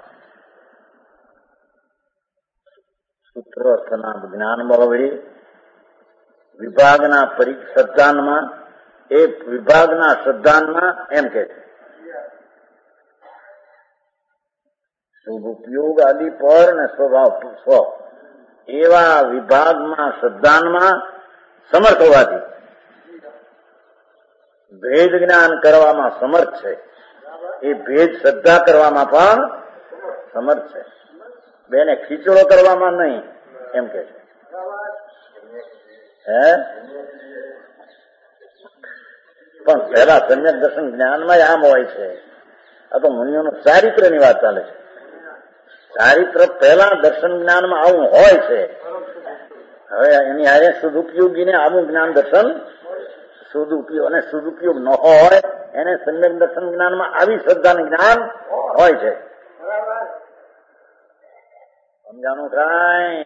સૂત્ર અર્થના જ્ઞાન બળ વડે વિભાગના પરી શ્રદ્ધાનમાં એ વિભાગના શ્રદ્ધાનમાં એમ કે શુભ ઉપયોગ આદિ પર ને સ્વભાવ સ્વ એવા વિભાગમાં શ્રદ્ધાનમાં સમર્થ હોવાથી ભેદ જ્ઞાન કરવામાં સમર્થ છે. એ ભેદ શ્રદ્ધા કરવામાં પણ સમર્થ છે. બેને ખીચડો કરવામાં નહીં એમ કે છે. હે પણ પહેલા સમ્યક દર્શન જ્ઞાનમાં આમ હોય છે. આ તો મુનિઓનું ચારિત્રની વાત ચાલે છે. ચારિત્ર પહેલા દર્શન જ્ઞાનમાં આવું હોય છે. હવે એની હારે સદુપયોગીને આવું જ્ઞાન દર્શન સદુપયોગ અને સદુપયોગ ન હોય એને સમ્યક દર્શન જ્ઞાનમાં આવી શ્રદ્ધાનું જ્ઞાન હોય છે. સમજાણું કાંઈ?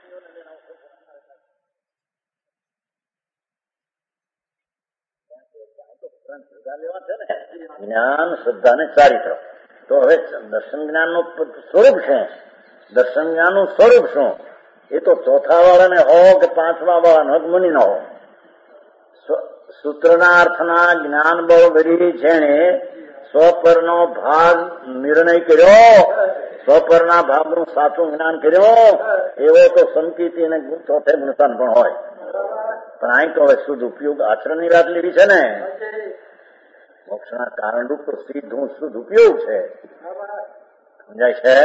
જ્ઞાન શ્રદ્ધા ને ચારિત્ર. તો હવે દર્શન જ્ઞાન નું સ્વરૂપ શું? દર્શન જ્ઞાન નું સ્વરૂપ શું? એ તો ચોથા વાળાને હો કે પાંચમા વાળા મુનિ ન હો, સૂત્રના અર્થના જ્ઞાન બળ વડે જેણે સ્વપરનો ભાગ નિર્ણય કર્યો, સ્વપરના ભાગનું સાચું જ્ઞાન કર્યો, એવો તો સંકિતી અને ચોથે ગુણસાન પણ હોય. પણ અહીં તો હવે શુદ્ધ ઉપયોગ આચરણની વાત લીધી છે ને. મોક્ષના કારણરૂપ તો સીધું શુદ્ધ ઉપયોગ છે. સમજાય છે?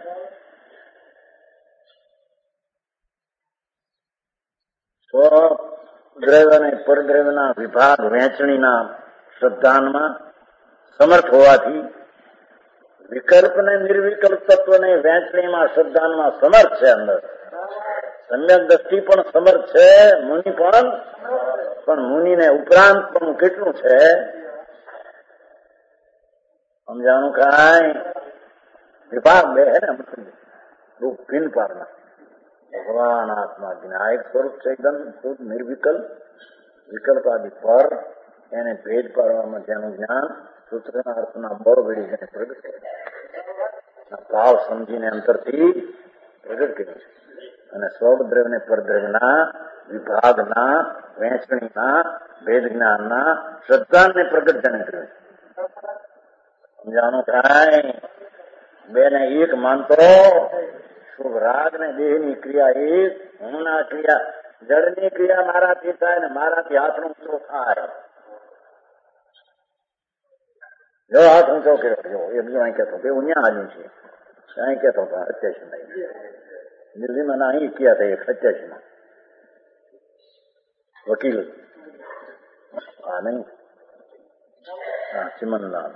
સ્વ દ્રવ્ય અને પરદ્રવ્યના વિભાગ વહેંચણીના શ્રદ્ધાનમાં સમર્થ હોવાથી વિકલ્પ ને નિર્વિકલ્પ તત્વને વહેંચણીમાં શ્રદ્ધાનમાં સમર્થ છે. અંદર સમ્યક દ્રષ્ટિ પણ સમર્થ છે, મુનિ પણ પણ મુનિને ઉપરાંત પણ કેટલું છે? સમજાણું કાંઈ? વિભાગ બે હે ને રૂપ ભિન્ન પાડના. ભગવાન આત્મા જ્ઞાયક સ્વરૂપ છે, એકદમ શુદ્ધ નિર્વિકલ્પ, વિકલ્પ આદિ પર એને ભેદ પાડવામાં જેનું જ્ઞાન સૂત્રના અર્થના બળ વળી જેને પ્રગટ કરે, ભાવ સમજીને અંતરથી પ્રગટ કર્યું છે. અને સ્વદ્રવ્ય ને પરદ્રવ્યના વિભાગના વહેંચણીના ભેદ જ્ઞાનના શ્રદ્ધાને પ્રગટ જેને કર્યું છે. સમજાણું કાંઈ? બેને એક માનતો શુભ રાગ ને દેહ ની ક્રિયા એક, હું ના ક્રિયા જળની ક્રિયા મારાથી થાય ને મારાથી હાથ ઊંચો થાય. જો હાથ ઊંચો કર્યો એ બીજું અહીં કહેતો એવું ન્યા આવ્યું છે. અહીં કહેતો અઠ્યાસી માં દિલ્હીમાં ના અહીં ક્યાં થાય એક અઠ્યાસી માં વકીલ હા નહીં હા ચિમનલાલ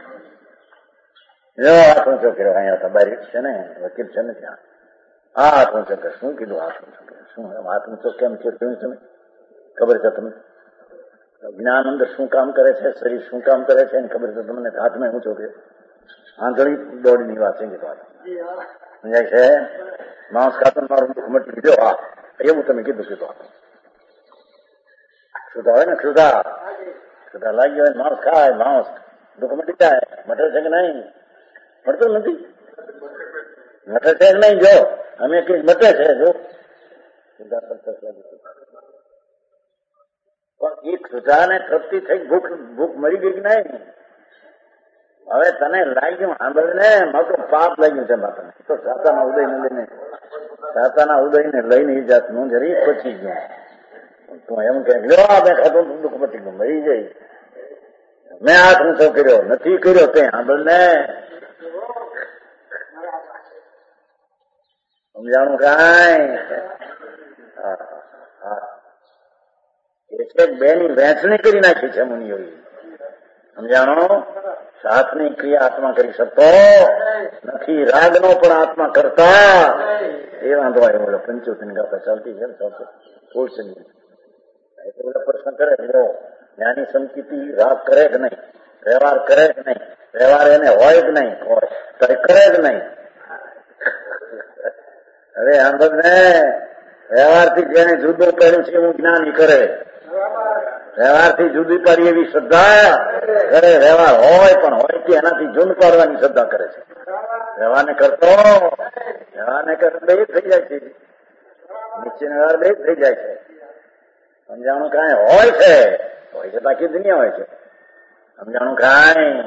જો હાથ ઊંચો કર્યો. અહીંયા તો બારીક છે ને વકીલ છે ને ત્યાં આ હાથ ઊંચો કર્યો. શું કીધું હાથ ઊંચો કર્યો? શું હાથ ઊંચો કેમ છે તમે ખબર છે તમને? જ્ઞાન અંદર શું કામ કરે છે, શરીર શું કામ કરે છે ખબર છે તમને? હાથમાં ઊંચો કર્યો. આંધળી દોડીની વાત છે. સમજાય છે? માણસ ખાતર મારું દુઃખ મટી લીધો. હા એવું તમે કીધું કીધું સુધા હોય ને સુધા સુધા લાગી હોય માણસ ખાય, માણસ દુઃખ મટી જાય. મટે છે કે નહીં? મળતું નથી. મટે છે કે નહીં? જો અમે કઈ મટે છે જો પણ એક સુધાને તૃપ્તિ થઈ ભૂખ ભૂખ મરી ગઈ કે નહીં? હવે તને લાગ્યું સાંભળ ને મોટું પાપ લાગ્યું છે બાપને તો સાતાના ઉદય ને લઈને સાતાના ઉદય ને લઈને એ જાતનું જરી પચી ગયું. તું એમ કે લ્યો આપણે ખાતું દુઃખ પચી ગયું મરી જાય. મેં હાથ ઊંચો કર્યો નથી કર્યો તે સાંભળ ને સમજાણું કાંઈ બે ની વહેંચણી કરી નાખી છે મુનિઓએ. સમજાણો? સાતની ક્રિયા આત્મા કરી શકતો નથી, રાગનો પણ આત્મા કરતા. એ વાંધો આવ્યો પંચોતેર ગાતા ચાલતી છે થોડું એટલે પ્રશ્ન કરે જ્ઞાની સંકિતિ રાગ કરે જ નહીં, વ્યવહાર કરે જ નહીં, વ્યવહાર એને હોય જ નહીં, હોય તો કરે જ નહીં. હવે સાંભળ ને વ્યવહારથી જેને જુદું કર્યું છે એવું જ્ઞાની કરે, વ્યવહારથી જુદી પાડી એવી શ્રદ્ધા કરે. વ્યવહાર હોય પણ હોય કે એનાથી જૂન પાડવાની શ્રદ્ધા કરે છે. વ્યવહારને કરતો વ્યવહારને કરતો બે થઈ જાય છે, નીચે વ્યવહાર બે થઈ જાય છે. સમજાણું કાંઈ હોય છે, હોય છે બાકી દુનિયા હોય છે. સમજાણું કાંઈ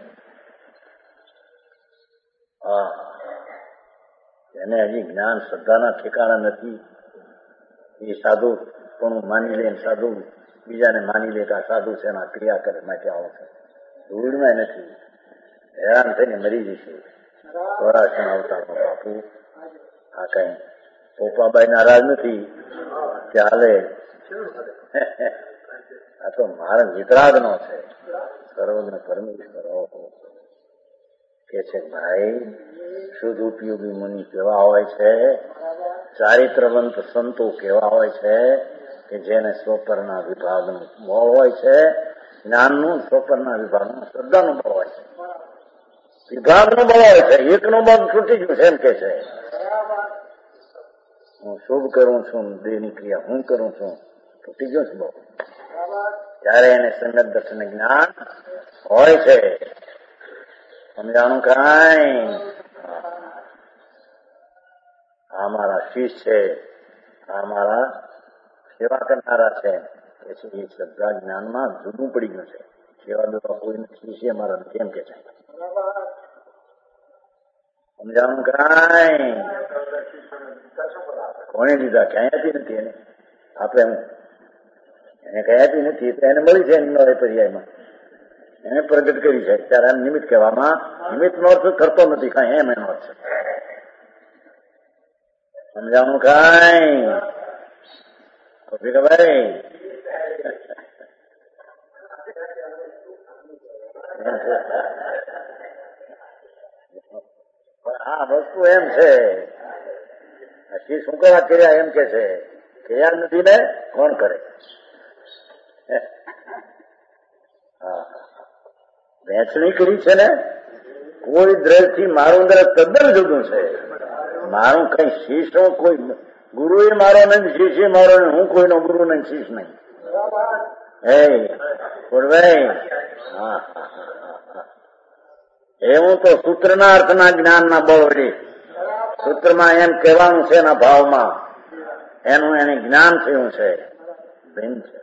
હા એને હજી જ્ઞાન શ્રદ્ધાના ઠેકાણા નથી. એ સાધુ પણ માની લે સાધુ બીજાને માની લે કે આ સાધુ છે એના ક્રિયા કરે માટે આવો છે. ધૂળમાં નથી, હેરાન થઈને મરી જશે. સ્વરાષ્ટ્ર અવતારમાં બાપુ આ કઈ પોપાબાઈ નારાજ નથી કે હાલે આ તો મારા વિતરાગ નો છે. સર્વજ્ઞ પરમેશ્વર કે છે ભાઈ શુદ્ધ ઉપયોગી મુનિ કેવા હોય છે, ચારિત્રવંત સંતો કેવા હોય છે કે જેને સ્વપરના વિભાગનું બળ હોય છે, જ્ઞાનનું સ્વપરના વિભાગનું શ્રદ્ધાનું બળ હોય છે, વિભાગનું બળ હોય છે. એકનું બળ છૂટી ગયું છે એમ કે છે હું શુભ કરું છું, દેહની ક્રિયા હું કરું છું, તૂટી ગયું છે બહુ. ત્યારે એને સંગત દર્શન જ્ઞાન હોય છે. સમજાણું કાંઈ આ મારા શિષ્ય છે, આ મારા સેવા કરનારા છે એ શ્રદ્ધા જ્ઞાનમાં જુદું પડી ગયું છે. સેવા દેવા કોઈ શિષ્ય મારા કેમ કે છે? સમજાણું કાંઈ કોને લીધા? ક્યાંય આપી નથી એને. આપણે એને કઈ આપી નથી તો એને મળી છે નવે પર્યાયમાં એને પ્રગટ કરી છે. ત્યારે આમ નિમિત્ત કહેવામાં નિમિત્ત નો અર્થ કરતો નથી કાંઈ, એમ એનો અર્થ છે. સમજાણું કાંઈ ભાઈ? હા વસ્તુ એમ છે શી શું કરવા કર્યા એમ કે છે કર્યા નથી ને કોણ કરે? હા વહેંચણી કરી છે ને કોઈ દ્રષ્ટિ મારું દ્રષ્ટ તદ્દન જુદું છે. મારું કઈ શીશ કોઈ ગુરુ એ મારો નહીં, શિષ્ય મારો નહીં, હું કોઈનો ગુરુ નહીં, શીશ નહીં. હે ભાઈ હા એવું તો સૂત્રના અર્થના જ્ઞાનના બળ વડે સૂત્રમાં એમ કહેવાનું છે એના ભાવમાં એનું એને જ્ઞાન થયું છે. ભિન્ન છે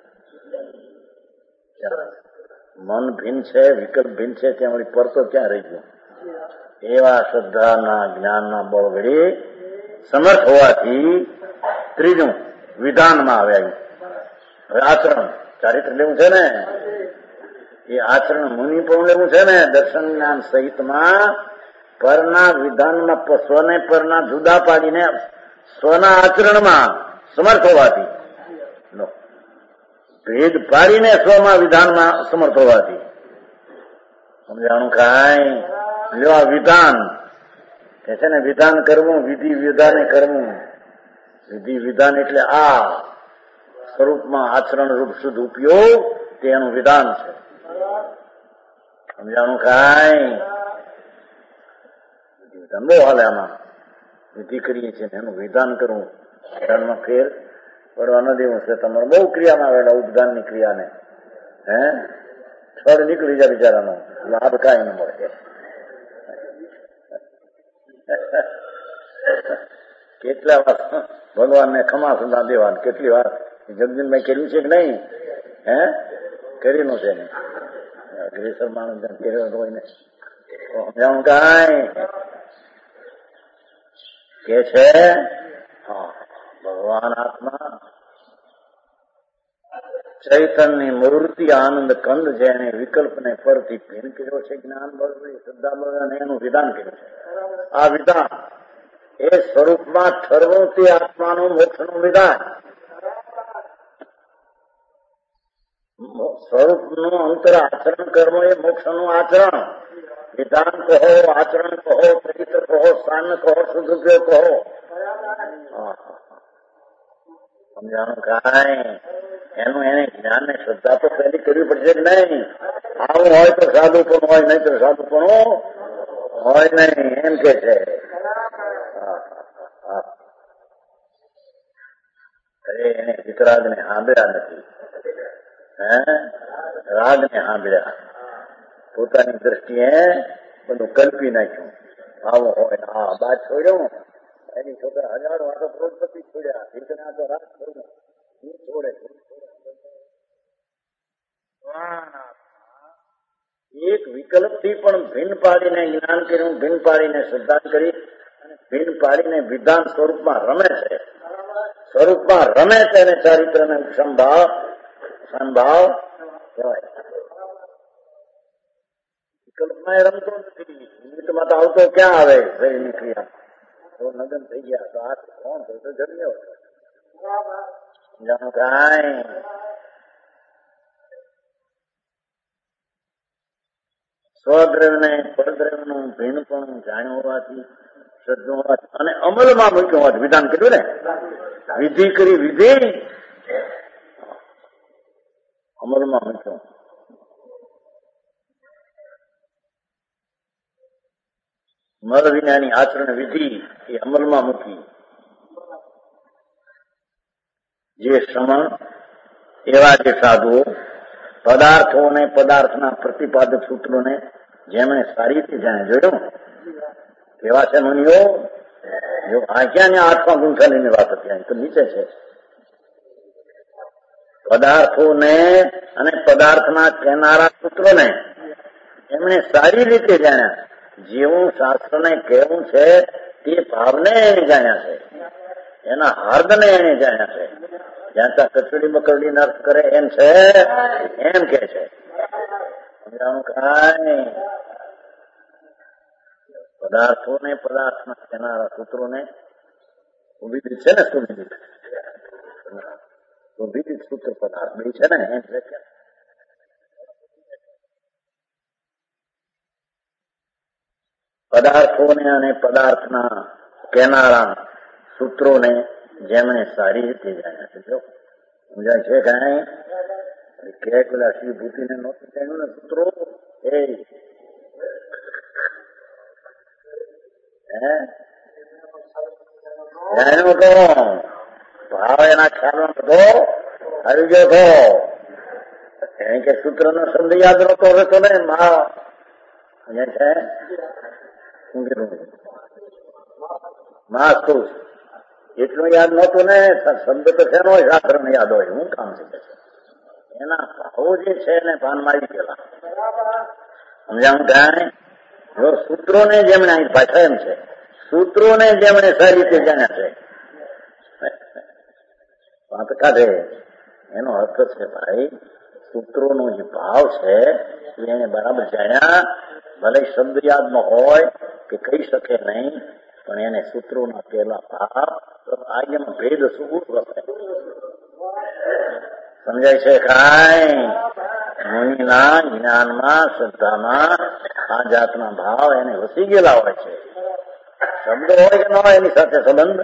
મન ભિન્ન છે, વિકલ્પ ભિન્ન છે, ત્યાં વળી પરતો ક્યાં રહી ગયો? એવા શ્રદ્ધાના જ્ઞાનના બળ વડે સમર્થ હોવાથી ત્રીજું વિધાનમાં આવ્યા. હવે આચરણ ચારિત્ર લેવું છે ને, એ આચરણ મુનિ પણ લેવું છે ને. દર્શન જ્ઞાન સહિતમાં પરના વિધાનમાં સ્વને પરના જુદા પાડીને સ્વના આચરણમાં સમર્થ હોવાથી, ભેદ પાડીને સ્વમાં વિધાનમાં સમર્થ હોવાથી. સમજાણું કાંઈ? લ્યો આ વિધાન કે છે ને વિધાન કરવું, વિધિ વિધાને કરવું. વિધિ વિધાન એટલે આ સ્વરૂપમાં આચરણ રૂપ શુદ્ધ ઉપયોગ તેનું વિધાન છે. સમજાણું કાંઈ? વિધાન બહુ હાલે આમાં. વિધિ કરીએ છીએ એનું વિધાન કરવું, વિધાનમાં ફેર પડવા ન દેવું છે. તમારે બહુ ક્રિયામાં આવેલા ઉપદાનની ક્રિયાને હે ફળ નીકળી જાય બિચારાનો, લાભ કાંઈ ન મળે. કેટલા વાર ભગવાનને ખમા સુધા દેવા, કેટલી વાર જગદીનભાઈ કર્યું છે કે નહીં? હે કરેલું છે ને અગ્રેસર માણસ કરેલું હોય ને સમજાવું કાંઈ કે છે. હા, ભગવાન આત્મા ચૈતન્ય મૂર્તિ આનંદ કંદ જેને વિકલ્પને પરથી ભીન કર્યો છે, જ્ઞાન બળ શ્રદ્ધા બળ અને એનું વિધાન કર્યું છે. આ વિધાન એ સ્વરૂપમાં ઠરવું તે આત્માનું મોક્ષનું વિધાન. સ્વરૂપનું અંતર આચરણ કર્મ એ મોક્ષનું આચરણ. વિધાન કહો, આચરણ કહો, ચરિત્ર કહો, સ્થાન કહો, સદુપયોગ કહો. સમજાણું કાંઈ એનું એને જ્ઞાન ને શ્રદ્ધા તો પહેલી કરવી પડશે કે નહીં? આવું હોય તો સાદું પણ હોય, નહીં તો સાદું પણ હોય નહીં, એમ કે છે. અરે એને વિતરાગ ને સાંભળ્યા નથી, હે રાગ ને સાંભળ્યા, પોતાની દ્રષ્ટિએ બધું કલ્પી નાખ્યું. આવું હોય હા બાદ છોડ્યો, એની છોકરા હજારો વાતો કરોડપતિ છોડ્યા, દીકરા તો રાગ છોડ્યો, હું છોડે. એક વિકલ્પ થી પણ ભિન્ન પાડીને જ્ઞાન કર્યું, ભિન્ન પાડીને શ્રદ્ધા કરી અને ભિન્ન પાડીને વિધાન સ્વરૂપમાં રમે છે. સ્વરૂપમાં રમે છે અને ચારિત્ર ને સંભાવ સંભાવ કહેવાય. વિકલ્પમાં એ રમતો નથી, નિમિત્તમાં તો આવતો ક્યાં આવે? શરીરની ક્રિયા તો નગન થઈ ગયા તો આ કોણ થયું તો જન્મ્યો જાણો કાંઈ. સ્વદ્રવ્ય ને પરદ્રવ્ય નું ભીણપણું જાણ્યું હોવાથી, શ્રદ્ધા હોવાથી અને અમલમાં મૂક્યું હોવાથી વિધાન કર્યું ને, વિધિ કરી, વિધિ અમલમાં મૂક્યું. મર વિનાની આચરણ વિધિ એ અમલમાં મૂકી. જે શ્રમણ એવા જે સાધુઓ પદાર્થો અને પદાર્થના પ્રતિપાદક સૂત્રોને જેમણે સારી રીતે જાણે, જોયું કેવા છે મુનિઓ? જો આ ક્યાં આત્મા ગુંથાલીની વાત હતી, તો નીચે છે. પદાર્થોને અને પદાર્થના કહેનારા સૂત્રોને એમણે સારી રીતે જાણ્યા. જેવું શાસ્ત્રને કેવું છે તે ભાવને એને જાણ્યા છે, એના હાર્દને એને જાણ્યા છે. જ્યાં ત્યાં કચડી બકરડી અર્થ કરે એમ છે, એમ કે છે. સમજાણું કાંઈ? પદાર્થો ને પદાર્થના કહેનારા સૂત્રોને સુવિધિત છે ને, સુવિધિત સુવિધિત સૂત્ર પદાર્થ બે છે ને, એમ છે. પદાર્થોને અને પદાર્થના કહેનારા સૂત્રોને જેમણે સારી રીતે જાણ્યા છે. જો સમજાય છે કાંઈ? કે પેલા શ્રીભૂતિને નહોતું જાણ્યું ને સૂત્રો, એ જાણ્યું તો ભાવ એના ખ્યાલમાં બધો આવી ગયો હતો. એને કે સૂત્ર નો શબ્દ યાદ નતો રહેતો ને, મા છે શું કીધું માસ્તુ એટલું યાદ નહોતું ને. શબ્દ તો શેનો હોય? શાસ્ત્ર ને યાદ હોય. હું કામ છે એના ભાવો જે છે એને ભાનમાં આવી ગયેલા. સમજાવું કાંઈ? જો સૂત્રોને જેમણે ભાષા એમ છે, સૂત્રોને જેમણે સારી રીતે જાણ્યા છે, વાત કાઢે એનો અર્થ છે ભાઈ સૂત્રોનો જે ભાવ છે એને બરાબર જાણ્યા. ભલે શબ્દ યાદ ન હોય કે કહી શકે નહીં, પણ એને સૂત્રોના પેલા ભાવ આજ્ઞામાં ભેદ શું સમજાય છે કાંઈ? મુનિના જ્ઞાનમાં શ્રદ્ધામાં આ જાતના ભાવ એને વસી ગયેલા હોય છે. શબ્દ હોય કે ન હોય એની સાથે સંબંધ.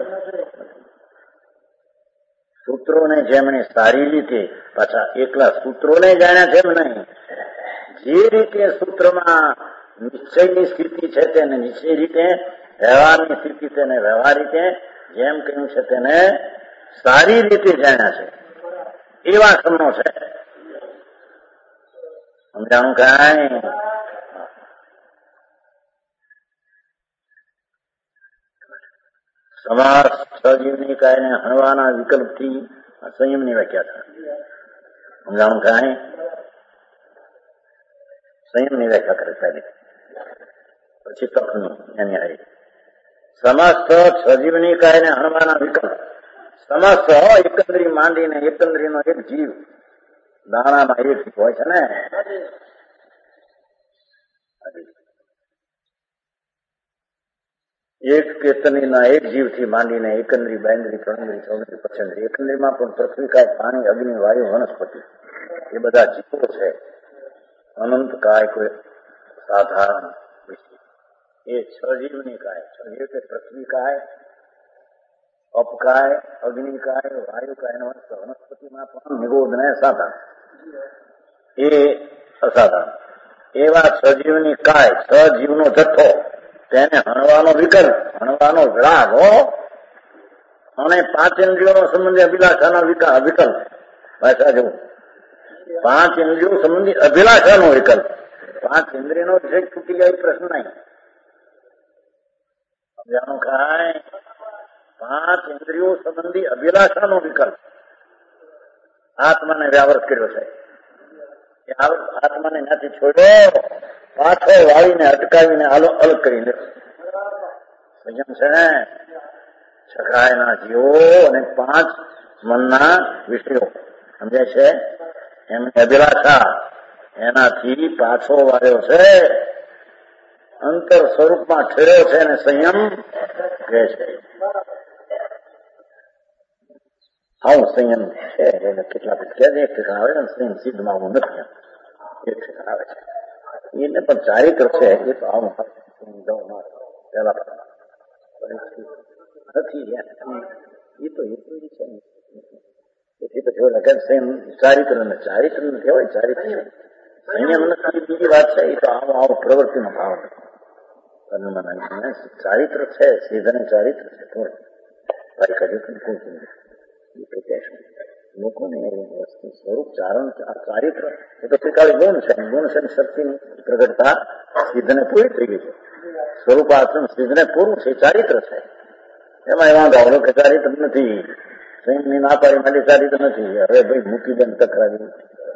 સૂત્રોને જેમણે સારી રીતે, પાછા એકલા સૂત્રોને જાણ્યા છે એમ નહીં, જે રીતે સૂત્રમાં નિશ્ચયની સ્થિતિ છે તેને નિશ્ચય રીતે, વ્યવહારની સ્થિતિ તેને વ્યવહાર રીતે, જેમ કહ્યું છે તેને સારી રીતે જાણ્યા છે, એવા સમનો છે. સમજાણું કાંઈ? સમાસ સજીવની કાયને હણવાના વિકલ્પથી સંયમની વ્યાખ્યા થાય. સમજાણું કાંઈ સંયમની વ્યાખ્યા કરે પહેલી, પછી તકનું એની આવી. સમસ્ત સજીવની કાયને હણવાના વિકલ્પ. સમસ્ત એકંદરી માંડીને એકંદરીનો એક જીવ દાણામાં એક હોય છે ને, એક કેતનીના એક જીવથી માંડીને એકંદરી બેંદરી ત્રણદરી ચૌદરી પચંદરી એકંદરીમાં પણ પૃથ્વી કાય પાણી અગ્નિ વાયુ વનસ્પતિ એ બધા જીવો છે. અનંત કાય કોઈ સાધારણ એ છ જીવની કાય. છ જીવ કે પૃથ્વી કાય, અપકાય, અગ્નિકાય, વાયુકાય વનસ્પતિમાં પણ નિરોધ ને સાધારણ એ અસાધારણ એવા છ જીવની કાય, છ જીવનો જથ્થો, તેને હણવાનો વિકલ્પ, હણવાનો લાભ અને પાંચ ઇન્દ્રિયોનો સંબંધી અભિલાષાનો વિકલ્પ. ભાષા જેવું પાંચ ઇન્દ્રિયો સંબંધી અભિલાષાનો વિકલ્પ. પાંચ ઇન્દ્રિયનો વિષય છૂટી જાય પ્રશ્ન નહીં. સમજાણું કાંઈ? પાંચ ઇન્દ્રિયો સંબંધી અભિલાષાનો વિકલ્પ આત્માને વ્યાવૃત કર્યો છે. આત્માને નથી છોડ્યો, પાછો વાળીને અટકાવીને અલગ કરીને સંયમ છે ને. છકાયના જીવો અને પાંચ મનના વિષયો સમજાય છે, એમની અભિલાષા એનાથી પાછો વાળ્યો છે, અંતર સ્વરૂપમાં ઠેર્યો છે અને સંયમ કહે છે. આવું સંયમ છે. એને કેટલાક કહે છે એક ઠેકાણ આવે છે, સંયમ સિદ્ધમાં હું નથી, એક ઠેકાણ આવે છે. એને પણ ચારિત્ર છે એ તો આવું પેલા નથી એ તો એટલું જ છે ને. એથી પછી લગે સંયમ ચારિત્ર ને ચારિત્ર ને કહેવાય ચારિત્ર સંયમ નથી બીજી વાત છે. એ તો આવો આવો પ્રવૃત્તિનો ભાવ ચારિત્ર છે, સીધને ચારિત્ર છે. થોડું ભાઈ કર્યું લોકોને વસ્તુ સ્વરૂપ ચારણ ચારિત્ર એ તો ત્રિકાળી ગુણ છે. ગુણ છે શક્તિ પ્રગટતા સિદ્ધને પૂરી થઈ ગઈ છે. સ્વરૂપ આચરણ સિદ્ધને પૂરું છે, ચારિત્ર છે. એમાં એમાં ધારો કે ચારિત્ર નથી, સંયમની ના પાડી માટે ચારિત્ર નથી. હવે ભાઈ મૂકી બેન તકરાવી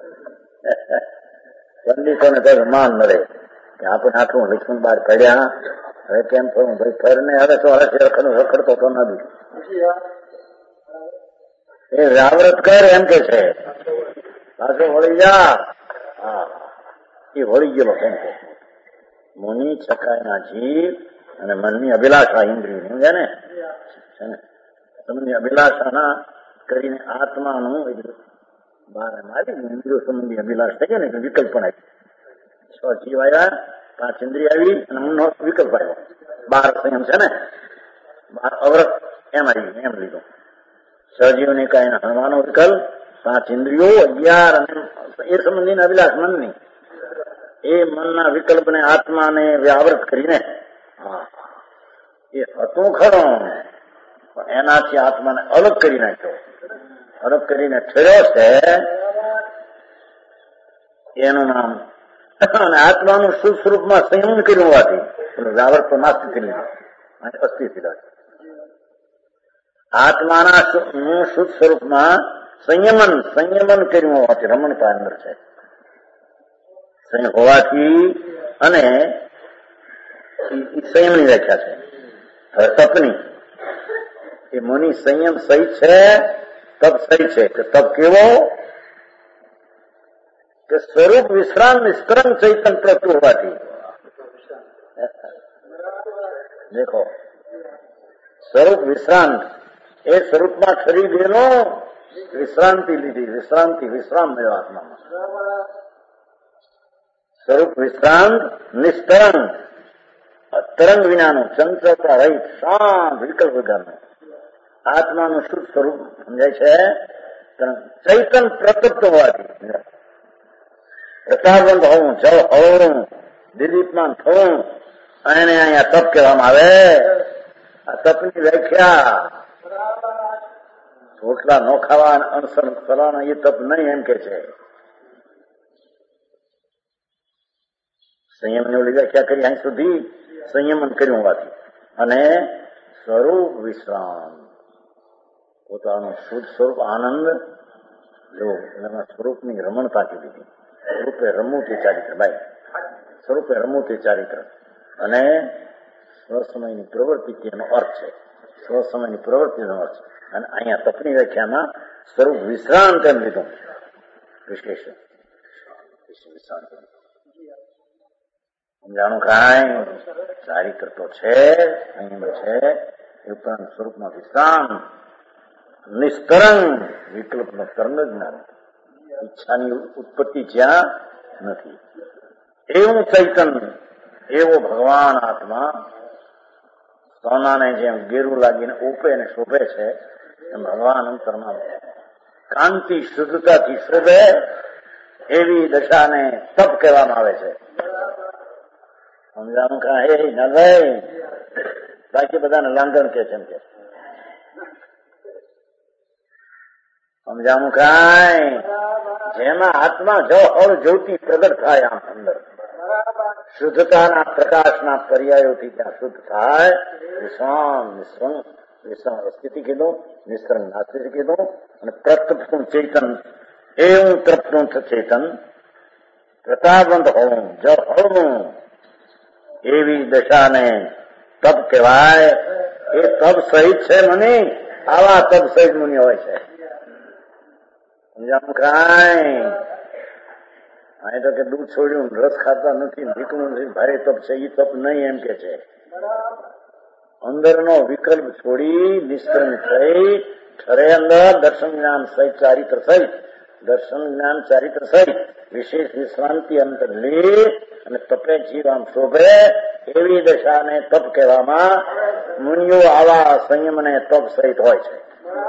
પંડિતોને કઈ માન મળે કે આપણે આટલું લક્ષ્મણ બાર કાઢ્યા, હવે કેમ થયું ભાઈ ફર ને હવે તો રખડ રખડતો તો નથી. એ વ્યાવૃત કર એમ કે છે, પાછો વળી જા. હા, એ વળી ગયેલો કેમ કે મુનિ છકાયના જીવ અને મનની અભિલાષા ઇન્દ્રિય સમજ્યા ને સંબંધી અભિલાષાના કરીને આત્માનું બહાર મારી ઇન્દ્રિયો સંબંધી અભિલાષ થઈ ગયા ને વિકલ્પ પણ આવી. છ જીવ આવ્યા, પાંચ ઇન્દ્રિય આવી અને મનનો વિકલ્પ આવ્યો. બાર સંયમ છે ને, બાર અવરત એમ આવી એમ લીધો. સજીવની કાંઈ હણવાનો વિકલ્પ, પાંચ ઇન્દ્રિયો, અગિયાર અને એ સંબંધીના અભિલાષ મનની એ મનના વિકલ્પને આત્માને વ્યાવૃત કરીને હા એ હતું ખરો એનાથી આત્માને અલગ કરી નાખ્યો. અલગ કરીને ઠેર્યો છે એનું નામ. અને આત્માનું શુદ્ધ સ્વરૂપમાં સંયમ કર્યું હોવાથી વ્યાવૃત તો નાસ્તી થઈ લીધું અને અસ્થિર આત્માના શુદ્ધ સ્વરૂપમાં સંયમન સંયમન કર્યું હોવાથી રમણતા અંદર છે હોવાથી અને સંયમની વ્યાખ્યા છે. હવે તપની એ મુનિ સંયમ સહી છે, તપ સહી છે. કે તપ કેવો કે સ્વરૂપ વિશ્રામ નિષ્કરમ ચૈતન પ્રતુ હોવાથી દેખો સ્વરૂપ વિશ્રાંત એ સ્વરૂપમાં ખરી ગયેલો વિશ્રાંતિ લીધી. વિશ્રાંતિ વિશ્રામ મેળો આત્મામાં. સ્વરૂપ વિશ્રાંત નિષ્તરંગ તરંગ વિનાનું ચંચળતા રહિત શાંત વિકલ્પ વગરનું આત્માનું શુદ્ધ સ્વરૂપ સમજાય છે. ચૈતન પ્રતપ્ત હોવાથી પ્રતાપવંત હોવું, જળ હોવું, દિલીપમાન થવું એને અહીંયા તપ કહેવામાં આવે. આ તપની વ્યાખ્યા રોટલા ન ખાવા અણસણ કરવાના એ તપ નહીં એમ કે છે. સંયમની ઓલી વ્યાખ્યા કરી અહીં સુધી સંયમન કર્યું હોવાથી અને સ્વરૂપ વિશ્રામ, પોતાનું શુદ્ધ સ્વરૂપ આનંદ જો એના સ્વરૂપની રમણતા કીધી. સ્વરૂપે રમવું તે ચારિત્ર, ભાઈ સ્વરૂપે રમવું તે ચારિત્ર. અને સ્વસમયની પ્રવૃત્તિ તેનો અર્થ છે. સ્વસમયની પ્રવૃત્તિનો અર્થ છે. અને અહીંયા તપની વ્યાખ્યામાં સ્વરૂપ વિશ્રાંત એમ લીધું. વિશ્લેષણ વિશ્રાંત સમજાણું કાંઈ ચારિત્ર તો છે, અહીંયા છે એ ઉપરાંત સ્વરૂપમાં વિશ્રામ, નિસ્તરંગ વિકલ્પનો તરંગ જ ના, ઈચ્છાની ઉત્પત્તિ જ્યાં નથી એવું ચૈતન, એવો ભગવાન આત્મા સોનાને જેમ ગેરું લાગીને ઉપે ને શોભે છે એમ ભગવાન અંતરમાં કાંતિ શુદ્ધતાથી શોભે એવી દશાને તપ કહેવામાં આવે છે. સમજાણું કા એ નરભાઈ? બાકી બધાને લાંગણ કે છે એમ કે સમજાણું કાંઈ? જેમાં આત્મા જો ઓર જ્યોતિ પ્રગટ થાય આમ અંદર શુદ્ધતાના પ્રકાશના પર્યાયોથી ત્યાં શુદ્ધ થાય. વિશ્રામ નિસ્તરંગ, વિશ્રામ સ્થિતિ કીધું, નિસ્તરંગ નાસ્તિ કીધું. અને પ્રતપનું ચેતન એવું તૃપ્તનું ચેતન પ્રતાપવંત હોવું, જળ હોવું એવી દશાને તપ કહેવાય. એ તપ સહિત છે મુનિ, આવા તપ સહિત મુનિ હોય છે. સમજાણું કાંઈ? અહીં તો કે દૂધ છોડ્યું, રસ ખાતા નથી, નીકળું નથી, ભારે તપ છે. એ તપ નહીં એમ કે છે. અંદરનો વિકલ્પ છોડી નિસ્તરંગ થઈ ઠરે અંદર દર્શન જ્ઞાન સહિત ચારિત્ર સહિત દર્શન જ્ઞાન ચારિત્ર સહિત વિશેષ વિશ્રાંતિ અંતર લે અને તપે જીવ આમ શોભે એવી દશાને તપ કહેવામાં. મુનિઓ આવા સંયમને તપ સહિત હોય છે.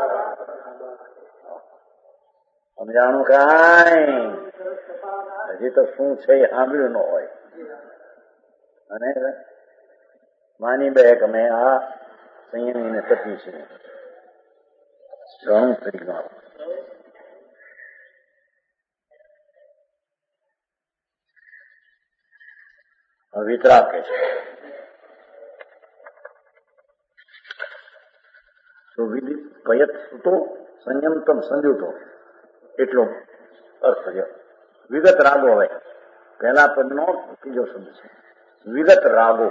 સમજાણું કાંઈ? હજી તો શું છે એ સાંભળ્યું ન હોય. અને માની બે કે અમે આ સંયમીને તપી છીએ. ઘણું થઈ ગયું. વિતરાગ કે છે તો વિધિ પયત સુતો સંયમતમ સંયુતો એટલો અર્થ થયો. વિગત રાગો હવે પહેલા પદનો ત્રીજો શબ્દ છે. વિગત રાગો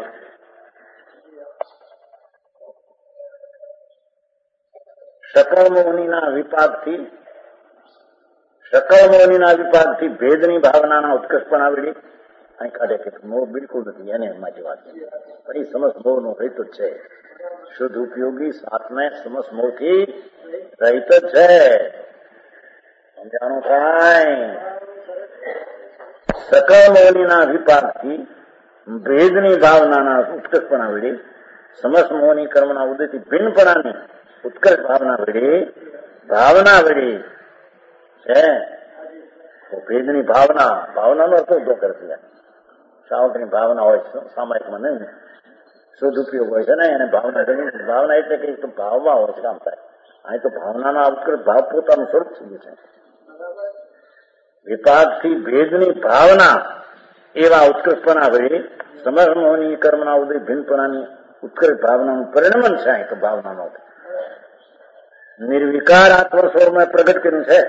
શકળમોહનીના વિપાકથી શકળમોહનીના વિપાકથી ભેદની ભાવનાના ઉત્કર્ષપણ આવેલી અહીં કાઢે કે મોહ બિલકુલ નથી એને એમાંથી વાત છે. પણ એ સમસ્ત મોહનો રહિત જ છે. શુદ્ધ ઉપયોગી સાતમે સમસ્ત મોહથી રહિત જ છે. સમજાણું કાંઈ? શકળમોહનીના વિપાકથી ભેદની ભાવનાના ઉત્કર્ષપણ આવેલી સમસ્ત મોહની કર્મના ઉદયથી ભિન્નપણાની ઉત્કર્ષ ભાવના વળી ભાવના વળી છે. ભેદની ભાવના, ભાવનાનો અર્થ ઉભો કરશે. સાવકની ભાવના હોય છે સામાયિકમાં નહીં, શુદ્ધ ઉપયોગ હોય છે ને એને ભાવના જમીન. ભાવના એટલે કે ભાવમાં હોય છે કામ થાય. અહીં તો ભાવનાના ઉત્કર્ષ ભાવ પોતાનું સ્વરૂપ થઈ ગયું છે. વિપાકથી ભેદની ભાવના એવા ઉત્કર્ષપણા વળી સમસ્ત મોહની કર્મના ઉદય ભિન્નપણાની ઉત્કર્ષ ભાવનાનું પરિણમન છે. અહીં તો ભાવનાનો નિર્વિકાર આત્મા સ્વરૂપમાં પ્રગટ કર્યું છે.